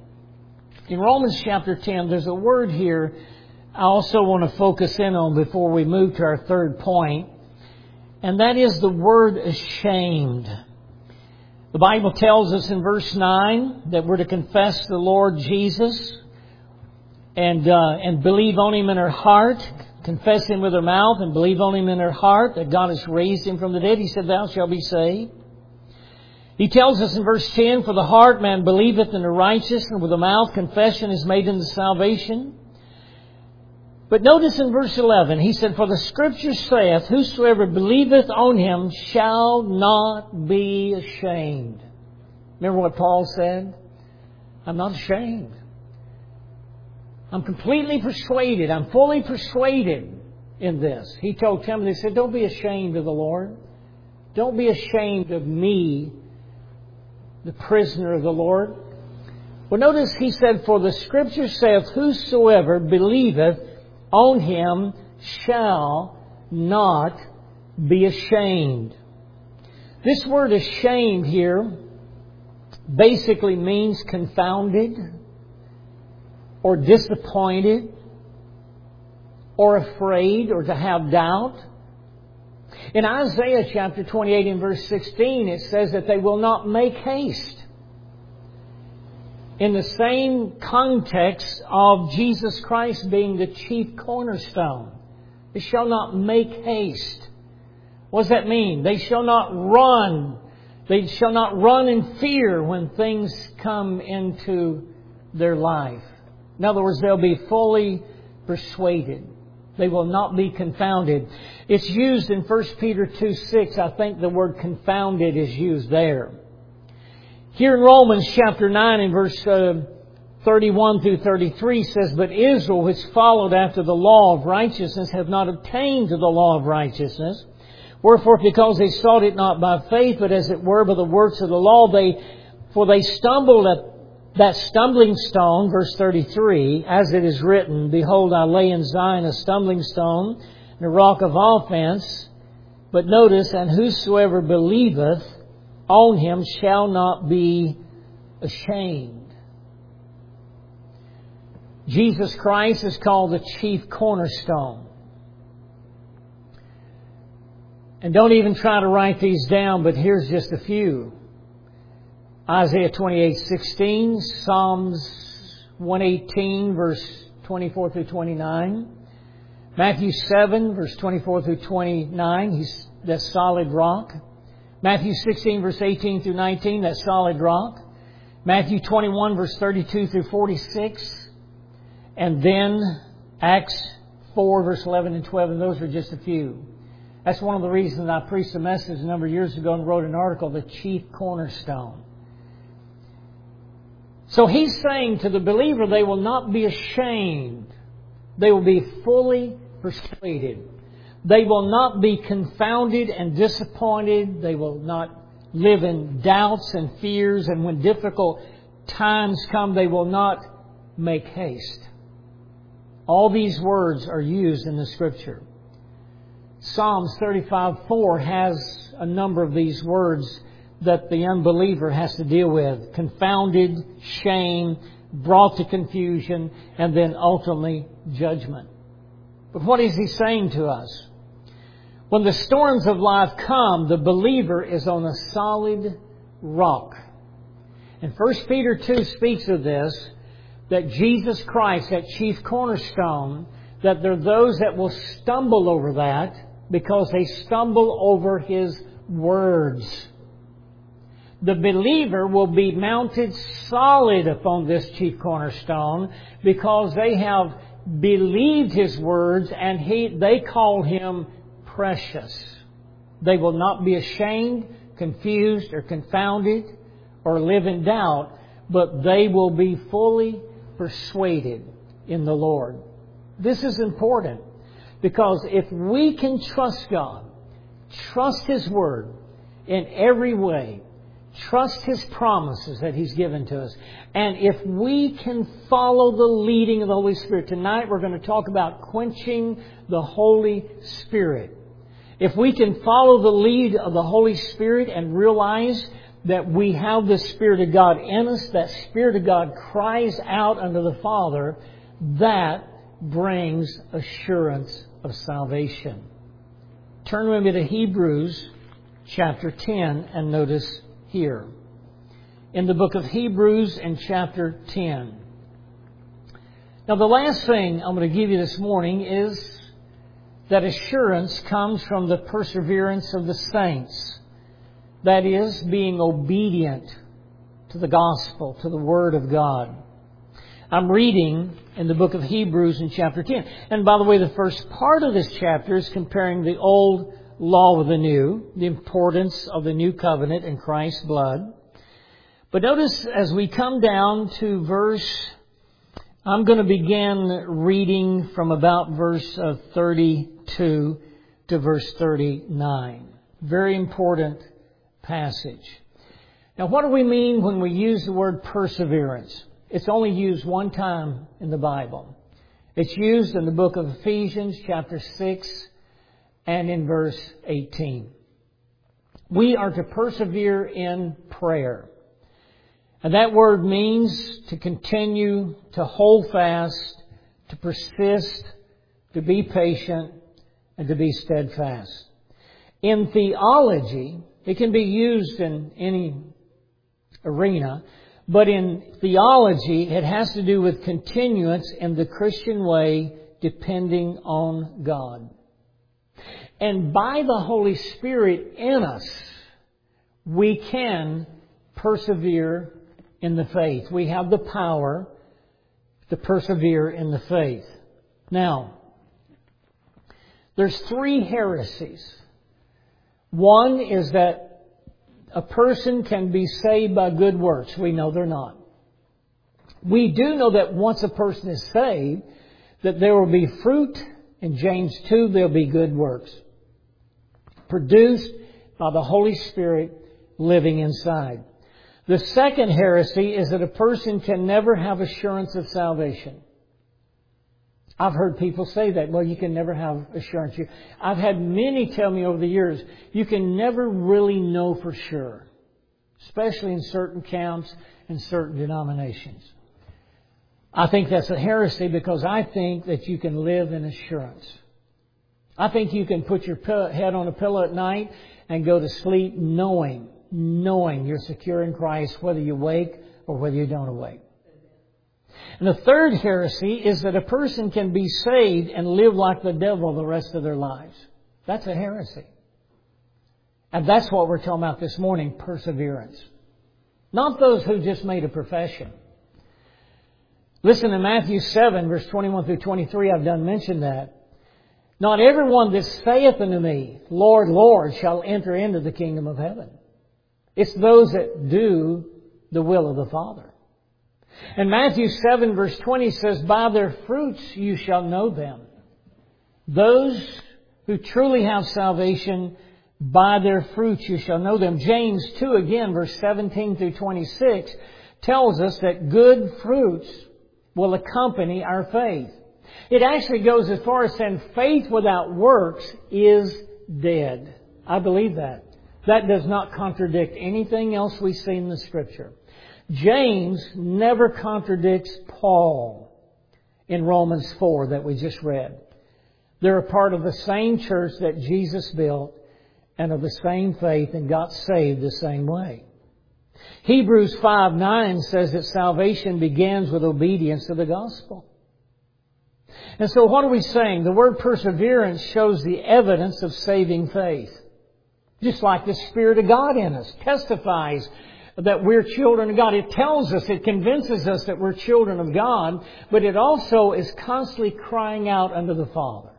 In Romans chapter ten, there's a word here I also want to focus in on before we move to our third point. And that is the word ashamed. The Bible tells us in verse nine that we're to confess the Lord Jesus and uh, and believe on Him in our heart. Confess Him with our mouth and believe on Him in our heart that God has raised Him from the dead. He said, thou shalt be saved. He tells us in verse ten, for the heart man believeth in the righteous, and with the mouth confession is made unto salvation. But notice in verse eleven, he said, for the Scripture saith, whosoever believeth on Him shall not be ashamed. Remember what Paul said? I'm not ashamed. I'm completely persuaded. I'm fully persuaded in this. He told Timothy, he said, don't be ashamed of the Lord. Don't be ashamed of me, the prisoner of the Lord. Well, notice he said, for the Scripture saith, whosoever believeth on Him shall not be ashamed. This word ashamed here basically means confounded. or disappointed or afraid or to have doubt. In Isaiah chapter twenty-eight and verse sixteen, it says that they will not make haste. In the same context of Jesus Christ being the chief cornerstone. They shall not make haste. What does that mean? They shall not run. They shall not run in fear when things come into their life. In other words, they'll be fully persuaded. They will not be confounded. It's used in First Peter two six. I think the word confounded is used there. Here in Romans chapter nine and verse uh, thirty-one through thirty-three says, But Israel, which followed after the law of righteousness, have not attained to the law of righteousness. Wherefore, because they sought it not by faith, but as it were by the works of the law, they for they stumbled at that stumbling stone, verse thirty-three, as it is written, Behold, I lay in Zion a stumbling stone, and a rock of offense. But notice, and whosoever believeth on him shall not be ashamed. Jesus Christ is called the chief cornerstone. And don't even try to write these down, but here's just a few. Isaiah twenty-eight sixteen, Psalms one eighteen, verse twenty-four through twenty-nine. Matthew seven, verse twenty-four through twenty-nine, he's that solid rock. Matthew sixteen, verse eighteen through nineteen, that solid rock. Matthew twenty-one, verse thirty-two through forty-six. And then Acts four, verse eleven and twelve, and those are just a few. That's one of the reasons I preached a message a number of years ago and wrote an article, The Chief Cornerstone. So he's saying to the believer, they will not be ashamed. They will be fully persuaded. They will not be confounded and disappointed. They will not live in doubts and fears. And when difficult times come, they will not make haste. All these words are used in the Scripture. Psalms thirty-five four has a number of these words that the unbeliever has to deal with. Confounded, shame, brought to confusion, and then ultimately judgment. But what is he saying to us? When the storms of life come, the believer is on a solid rock. And First Peter two speaks of this, that Jesus Christ, that chief cornerstone, that there are those that will stumble over that because they stumble over His words. The believer will be mounted solid upon this chief cornerstone because they have believed His words and he, they call Him precious. They will not be ashamed, confused, or confounded, or live in doubt, but they will be fully persuaded in the Lord. This is important because if we can trust God, trust His Word in every way, trust His promises that He's given to us, and if we can follow the leading of the Holy Spirit. Tonight we're going to talk about quenching the Holy Spirit. If we can follow the lead of the Holy Spirit and realize that we have the Spirit of God in us, that Spirit of God cries out unto the Father, that brings assurance of salvation. Turn with me to Hebrews chapter ten and notice here. In the book of Hebrews in chapter ten. Now the last thing I'm going to give you this morning is that assurance comes from the perseverance of the saints. That is, being obedient to the gospel, to the Word of God. I'm reading in the book of Hebrews in chapter ten. And by the way, the first part of this chapter is comparing the old law with the new, the importance of the new covenant in Christ's blood. But notice as we come down to verse, I'm going to begin reading from about verse thirty-two to verse thirty-nine. Very important passage. Now, what do we mean when we use the word perseverance? It's only used one time in the Bible. It's used in the book of Ephesians chapter six and in verse eighteen. We are to persevere in prayer. And that word means to continue, to hold fast, to persist, to be patient, and to be steadfast. In theology, it can be used in any arena, but in theology, it has to do with continuance in the Christian way, depending on God. And by the Holy Spirit in us, we can persevere in the faith. We have the power to persevere in the faith. Now, there's three heresies. One is that a person can be saved by good works. We know they're not. We do know that once a person is saved, that there will be fruit. In James two, there'll be good works produced by the Holy Spirit living inside. The second heresy is that a person can never have assurance of salvation. I've heard people say that. Well, you can never have assurance. I've had many tell me over the years, you can never really know for sure, especially in certain camps and certain denominations. I think that's a heresy because I think that you can live in assurance. I think you can put your head on a pillow at night and go to sleep knowing, knowing you're secure in Christ, whether you wake or whether you don't awake. And the third heresy is that a person can be saved and live like the devil the rest of their lives. That's a heresy. And that's what we're talking about this morning, perseverance. Not those who just made a profession. Listen to Matthew seven, verse twenty-one through twenty-three. I've done mentioned that. Not everyone that saith unto me, Lord, Lord, shall enter into the kingdom of heaven. It's those that do the will of the Father. And Matthew seven, verse twenty says, by their fruits you shall know them. Those who truly have salvation, by their fruits you shall know them. James two, again, verse seventeen through twenty-six, tells us that good fruits will accompany our faith. It actually goes as far as saying faith without works is dead. I believe that. That does not contradict anything else we see in the Scripture. James never contradicts Paul in Romans four that we just read. They're a part of the same church that Jesus built and of the same faith and got saved the same way. Hebrews five nine says that salvation begins with obedience to the gospel. And so what are we saying? The word perseverance shows the evidence of saving faith. Just like the Spirit of God in us testifies that we're children of God. It tells us, it convinces us that we're children of God, but it also is constantly crying out unto the Father.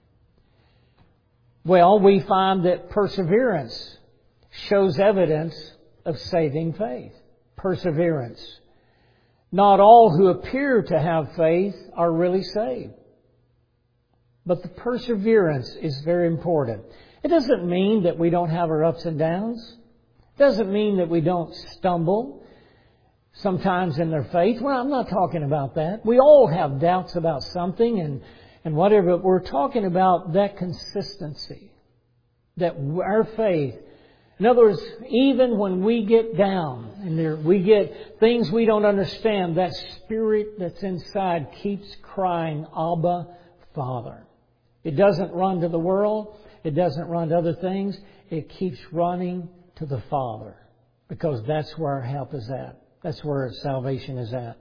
Well, we find that perseverance shows evidence of saving faith. Perseverance. Not all who appear to have faith are really saved. But the perseverance is very important. It doesn't mean that we don't have our ups and downs. It doesn't mean that we don't stumble sometimes in their faith. Well, I'm not talking about that. We all have doubts about something and, and whatever. But we're talking about that consistency. That our faith, in other words, even when we get down and there, we get things we don't understand, that spirit that's inside keeps crying, Abba, Father. It doesn't run to the world. It doesn't run to other things. It keeps running to the Father because that's where our help is at. That's where salvation is at.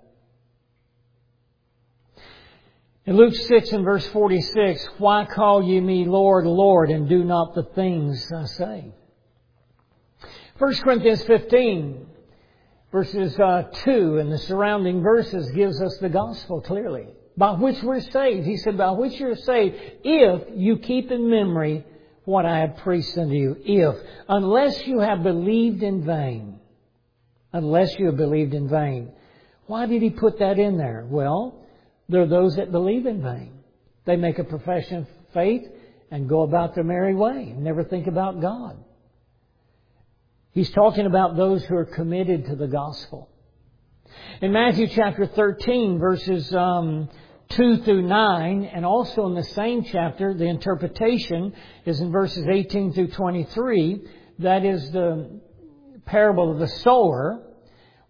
In Luke six and verse forty-six, why call ye me Lord, Lord, and do not the things I say? First Corinthians fifteen, verses uh, two and the surrounding verses gives us the gospel clearly. By which we're saved. He said, by which you're saved, if you keep in memory what I have preached unto you. If. Unless you have believed in vain. Unless you have believed in vain. Why did he put that in there? Well, there are those that believe in vain. They make a profession of faith and go about their merry way and never think about God. He's talking about those who are committed to the gospel. In Matthew chapter thirteen, verses um, two through nine, and also in the same chapter, the interpretation is in verses eighteen through twenty-three. That is the parable of the sower.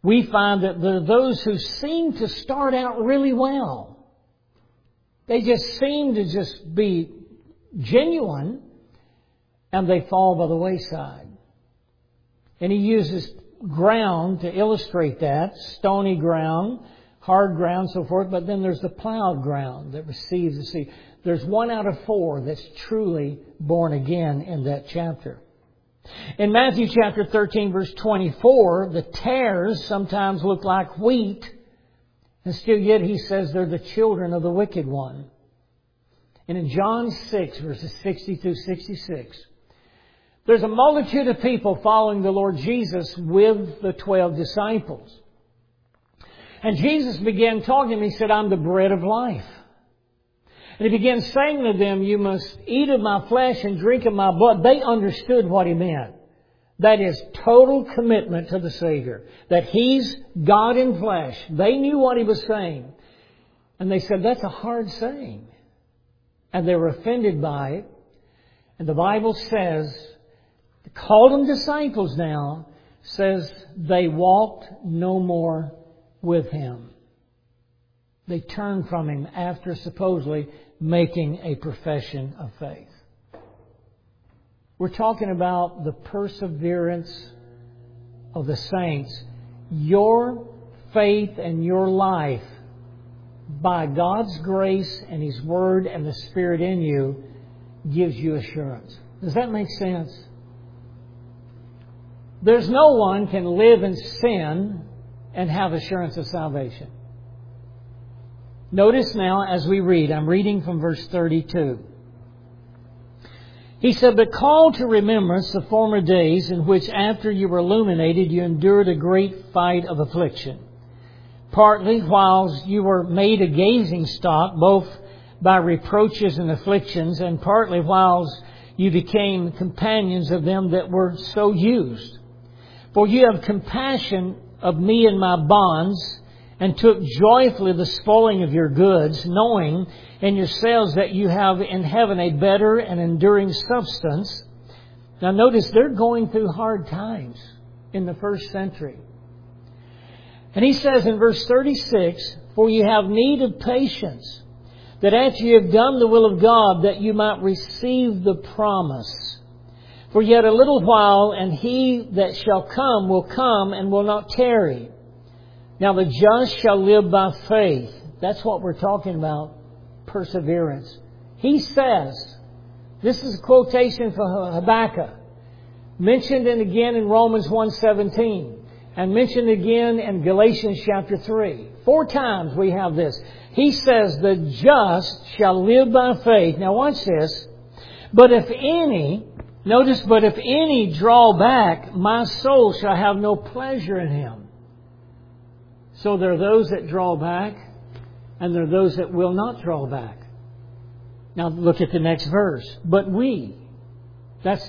we find that there are those who seem to start out really well. They just seem to just be genuine, and they fall by the wayside. And he uses ground to illustrate that, stony ground, hard ground, so forth, but then there's the plowed ground that receives the seed. There's one out of four that's truly born again in that chapter. In Matthew chapter thirteen, verse twenty-four, the tares sometimes look like wheat, and still yet he says they're the children of the wicked one. And in John six, verses sixty through sixty-six, there's a multitude of people following the Lord Jesus with the twelve disciples. And Jesus began talking to them. He said, I'm the bread of life. And he began saying to them, you must eat of my flesh and drink of my blood. They understood what he meant. That is total commitment to the Savior. That He's God in flesh. They knew what He was saying. And they said, that's a hard saying. And they were offended by it. And the Bible says, called them disciples now, says they walked no more with Him. They turned from Him after supposedly making a profession of faith. We're talking about the perseverance of the saints. Your faith and your life, by God's grace and His Word and the Spirit in you, gives you assurance. Does that make sense? There's no one can live in sin and have assurance of salvation. Notice now as we read, I'm reading from verse thirty-two. He said, but call to remembrance the former days in which after you were illuminated you endured a great fight of affliction. Partly whilst you were made a gazing stock, both by reproaches and afflictions, and partly whilst you became companions of them that were so used. For you have compassion of me and my bonds, and took joyfully the spoiling of your goods, knowing in yourselves that you have in heaven a better and enduring substance. Now notice they're going through hard times in the first century. And he says in verse thirty-six, for you have need of patience, that after you have done the will of God, that you might receive the promise. For yet a little while, and He that shall come will come and will not tarry. Now the just shall live by faith. That's what we're talking about. Perseverance. He says, this is a quotation from Habakkuk, mentioned and again in Romans one seventeen, and mentioned again in Galatians chapter three. Four times we have this. He says, the just shall live by faith. Now watch this. But if any, notice, but if any draw back, my soul shall have no pleasure in him. So there are those that draw back, and there are those that will not draw back. Now look at the next verse. But we, that's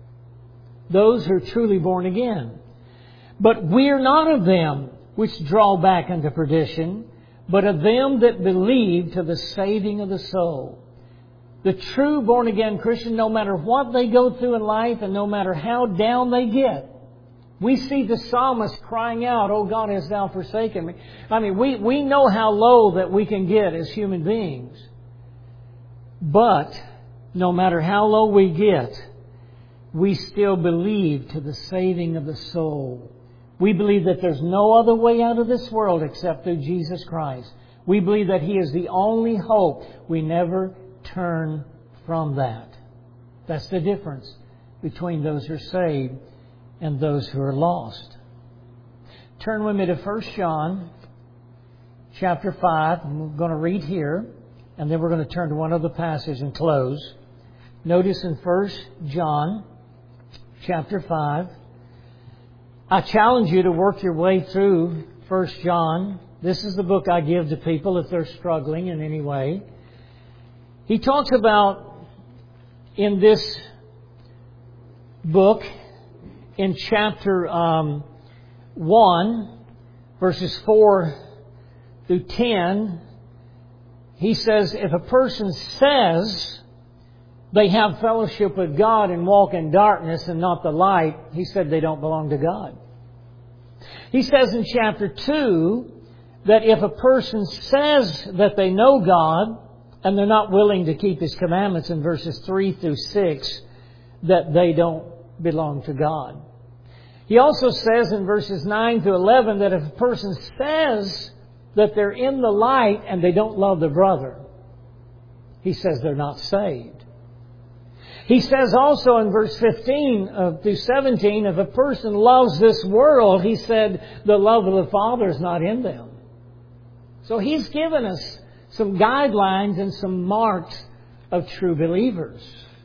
those who are truly born again. But we are not of them which draw back unto perdition, but of them that believe to the saving of the soul. The true born again Christian, no matter what they go through in life and no matter how down they get, we see the psalmist crying out, oh God, hast thou forsaken me? I mean, we, we know how low that we can get as human beings. But no matter how low we get, we still believe to the saving of the soul. We believe that there's no other way out of this world except through Jesus Christ. We believe that He is the only hope. We never turn from that. That's the difference between those who are saved and those who are lost. Turn with me to First John chapter five. And we're going to read here, and then we're going to turn to one other passage and close. Notice in First John chapter five, I challenge you to work your way through First John. This is the book I give to people if they're struggling in any way. He talks about in this book, in chapter um, one, verses four through ten, he says, if a person says they have fellowship with God and walk in darkness and not the light, he said they don't belong to God. He says in chapter two that if a person says that they know God and they're not willing to keep His commandments in verses three through six, that they don't belong to God. He also says in verses nine through eleven that if a person says that they're in the light and they don't love their brother, he says they're not saved. He says also in verse fifteen through seventeen, if a person loves this world, he said the love of the Father is not in them. So He's given us some guidelines and some marks of true believers.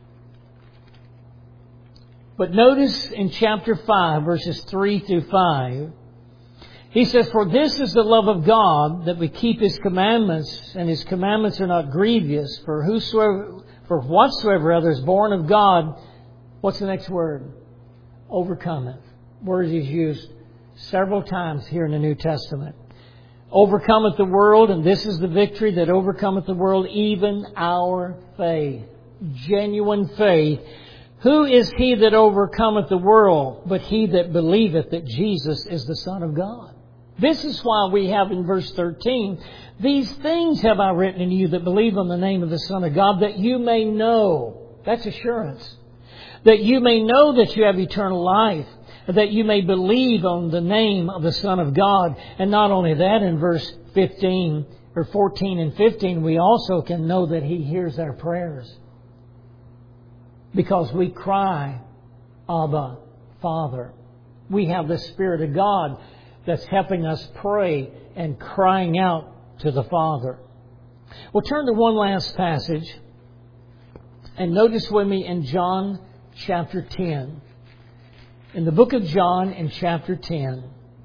But notice in chapter five, verses three through five, He says, "For this is the love of God, that we keep His commandments, and His commandments are not grievous. For whosoever, for whatsoever other is born of God," what's the next word? "Overcometh." Word is used several times here in the New Testament. "Overcometh the world," and this is the victory that overcometh the world, even our faith. Genuine faith. "Who is he that overcometh the world, but he that believeth that Jesus is the Son of God?" This is why we have in verse thirteen, "These things have I written unto you that believe on the name of the Son of God, that you may know." That's assurance. "That you may know that you have eternal life, that you may believe on the name of the Son of God." And not only that, in verse fifteen or fourteen and fifteen, we also can know that He hears our prayers. Because we cry, "Abba, Father." We have the Spirit of God that's helping us pray and crying out to the Father. We'll turn to one last passage. And notice with me in John chapter ten. In the book of John in chapter ten.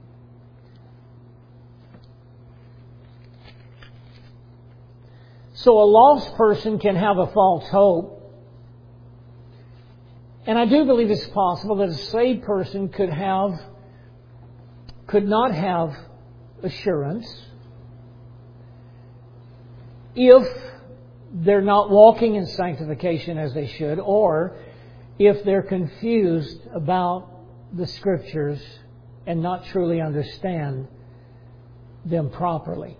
So a lost person can have a false hope. And I do believe it's possible that a saved person could have, could not have assurance if they're not walking in sanctification as they should, or if they're confused about the Scriptures and not truly understand them properly.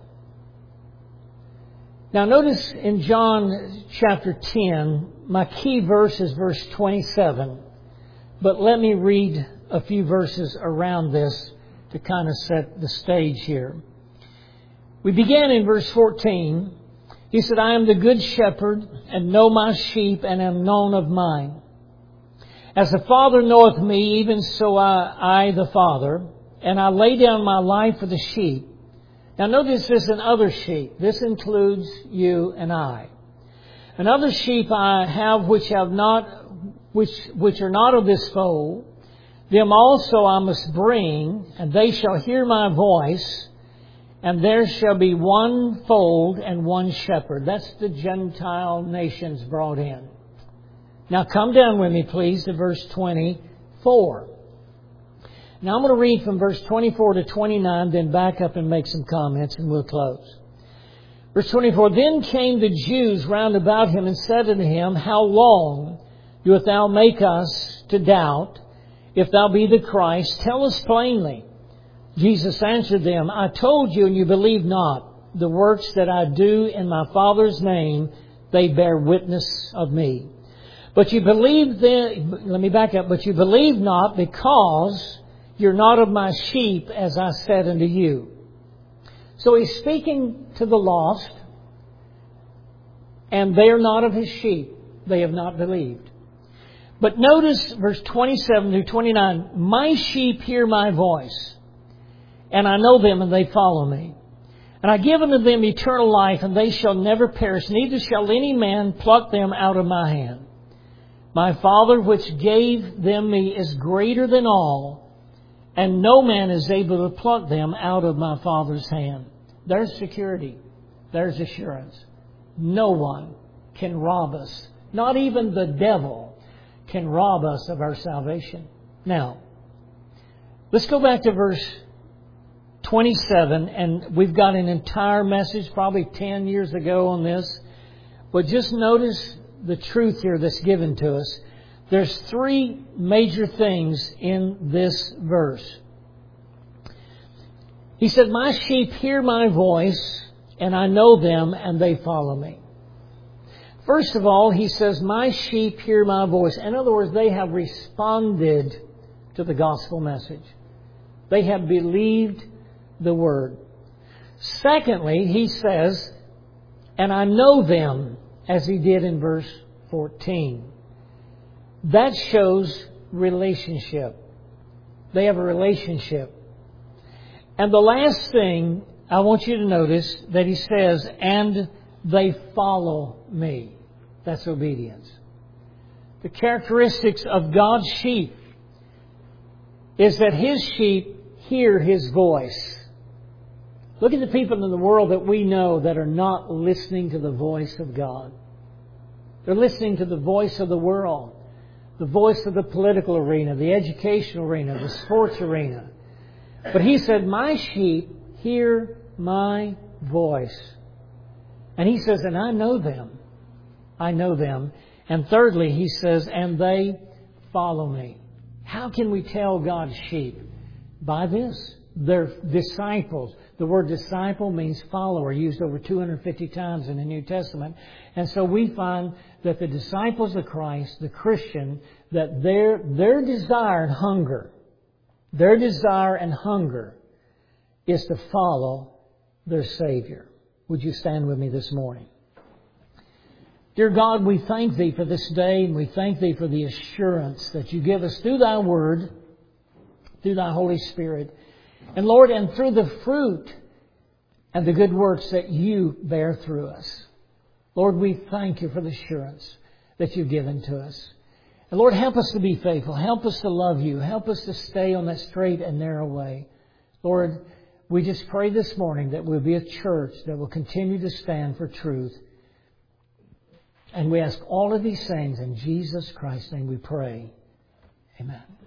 Now notice in John chapter ten, my key verse is verse twenty-seven. But let me read a few verses around this to kind of set the stage here. We began in verse fourteen. He said, "I am the good shepherd, and know my sheep, and am known of mine. As the Father knoweth me, even so I, I the Father, and I lay down my life for the sheep." Now notice this in other sheep. This includes you and I. "And other sheep I have which have not, which which are not of this fold. Them also I must bring, and they shall hear my voice, and there shall be one fold and one shepherd." That's the Gentile nations brought in. Now come down with me, please, to verse twenty-four. Now I'm going to read from verse twenty-four to twenty-nine, then back up and make some comments, and we'll close. Verse twenty-four, "Then came the Jews round about him and said unto him, How long dost thou make us to doubt? If thou be the Christ, tell us plainly. Jesus answered them, I told you, and you believe not. The works that I do in my Father's name, they bear witness of me. But you believe then, let me back up, but you believe not because you're not of my sheep, as I said unto you." So He's speaking to the lost, and they are not of His sheep. They have not believed. But notice verse twenty-seven through twenty-nine, "My sheep hear my voice, and I know them, and they follow me. And I give unto them eternal life, and they shall never perish, neither shall any man pluck them out of my hand. My Father which gave them me is greater than all, and no man is able to pluck them out of my Father's hand." There's security. There's assurance. No one can rob us. Not even the devil can rob us of our salvation. Now, let's go back to verse twenty-seven, and we've got an entire message probably ten years ago on this. But just notice the truth here that's given to us. There's three major things in this verse. He said, my sheep hear my voice, and I know them, and they follow me. First of all, he says, my sheep hear my voice. In other words, they have responded to the gospel message. They have believed the word. Secondly, he says, and I know them, as he did in verse fourteen. That shows relationship. They have a relationship. And the last thing I want you to notice that he says, and they follow me. That's obedience. The characteristics of God's sheep is that His sheep hear His voice. Look at the people in the world that we know that are not listening to the voice of God. They're listening to the voice of the world, the voice of the political arena, the educational arena, the sports arena. But He said, my sheep hear my voice. And He says, and I know them. I know them. And thirdly, He says, and they follow me. How can we tell God's sheep? By this. They're disciples. The word disciple means follower, used over two hundred fifty times in the New Testament. And so we find that the disciples of Christ, the Christian, that their, their desire and hunger, their desire and hunger is to follow their Savior. Would you stand with me this morning? Dear God, we thank Thee for this day, and we thank Thee for the assurance that You give us through Thy Word, through Thy Holy Spirit, and Lord, and through the fruit and the good works that You bear through us. Lord, we thank You for the assurance that You've given to us. And Lord, help us to be faithful. Help us to love You. Help us to stay on that straight and narrow way. Lord, we just pray this morning that we'll be a church that will continue to stand for truth. And we ask all of these things in Jesus Christ's name we pray. Amen.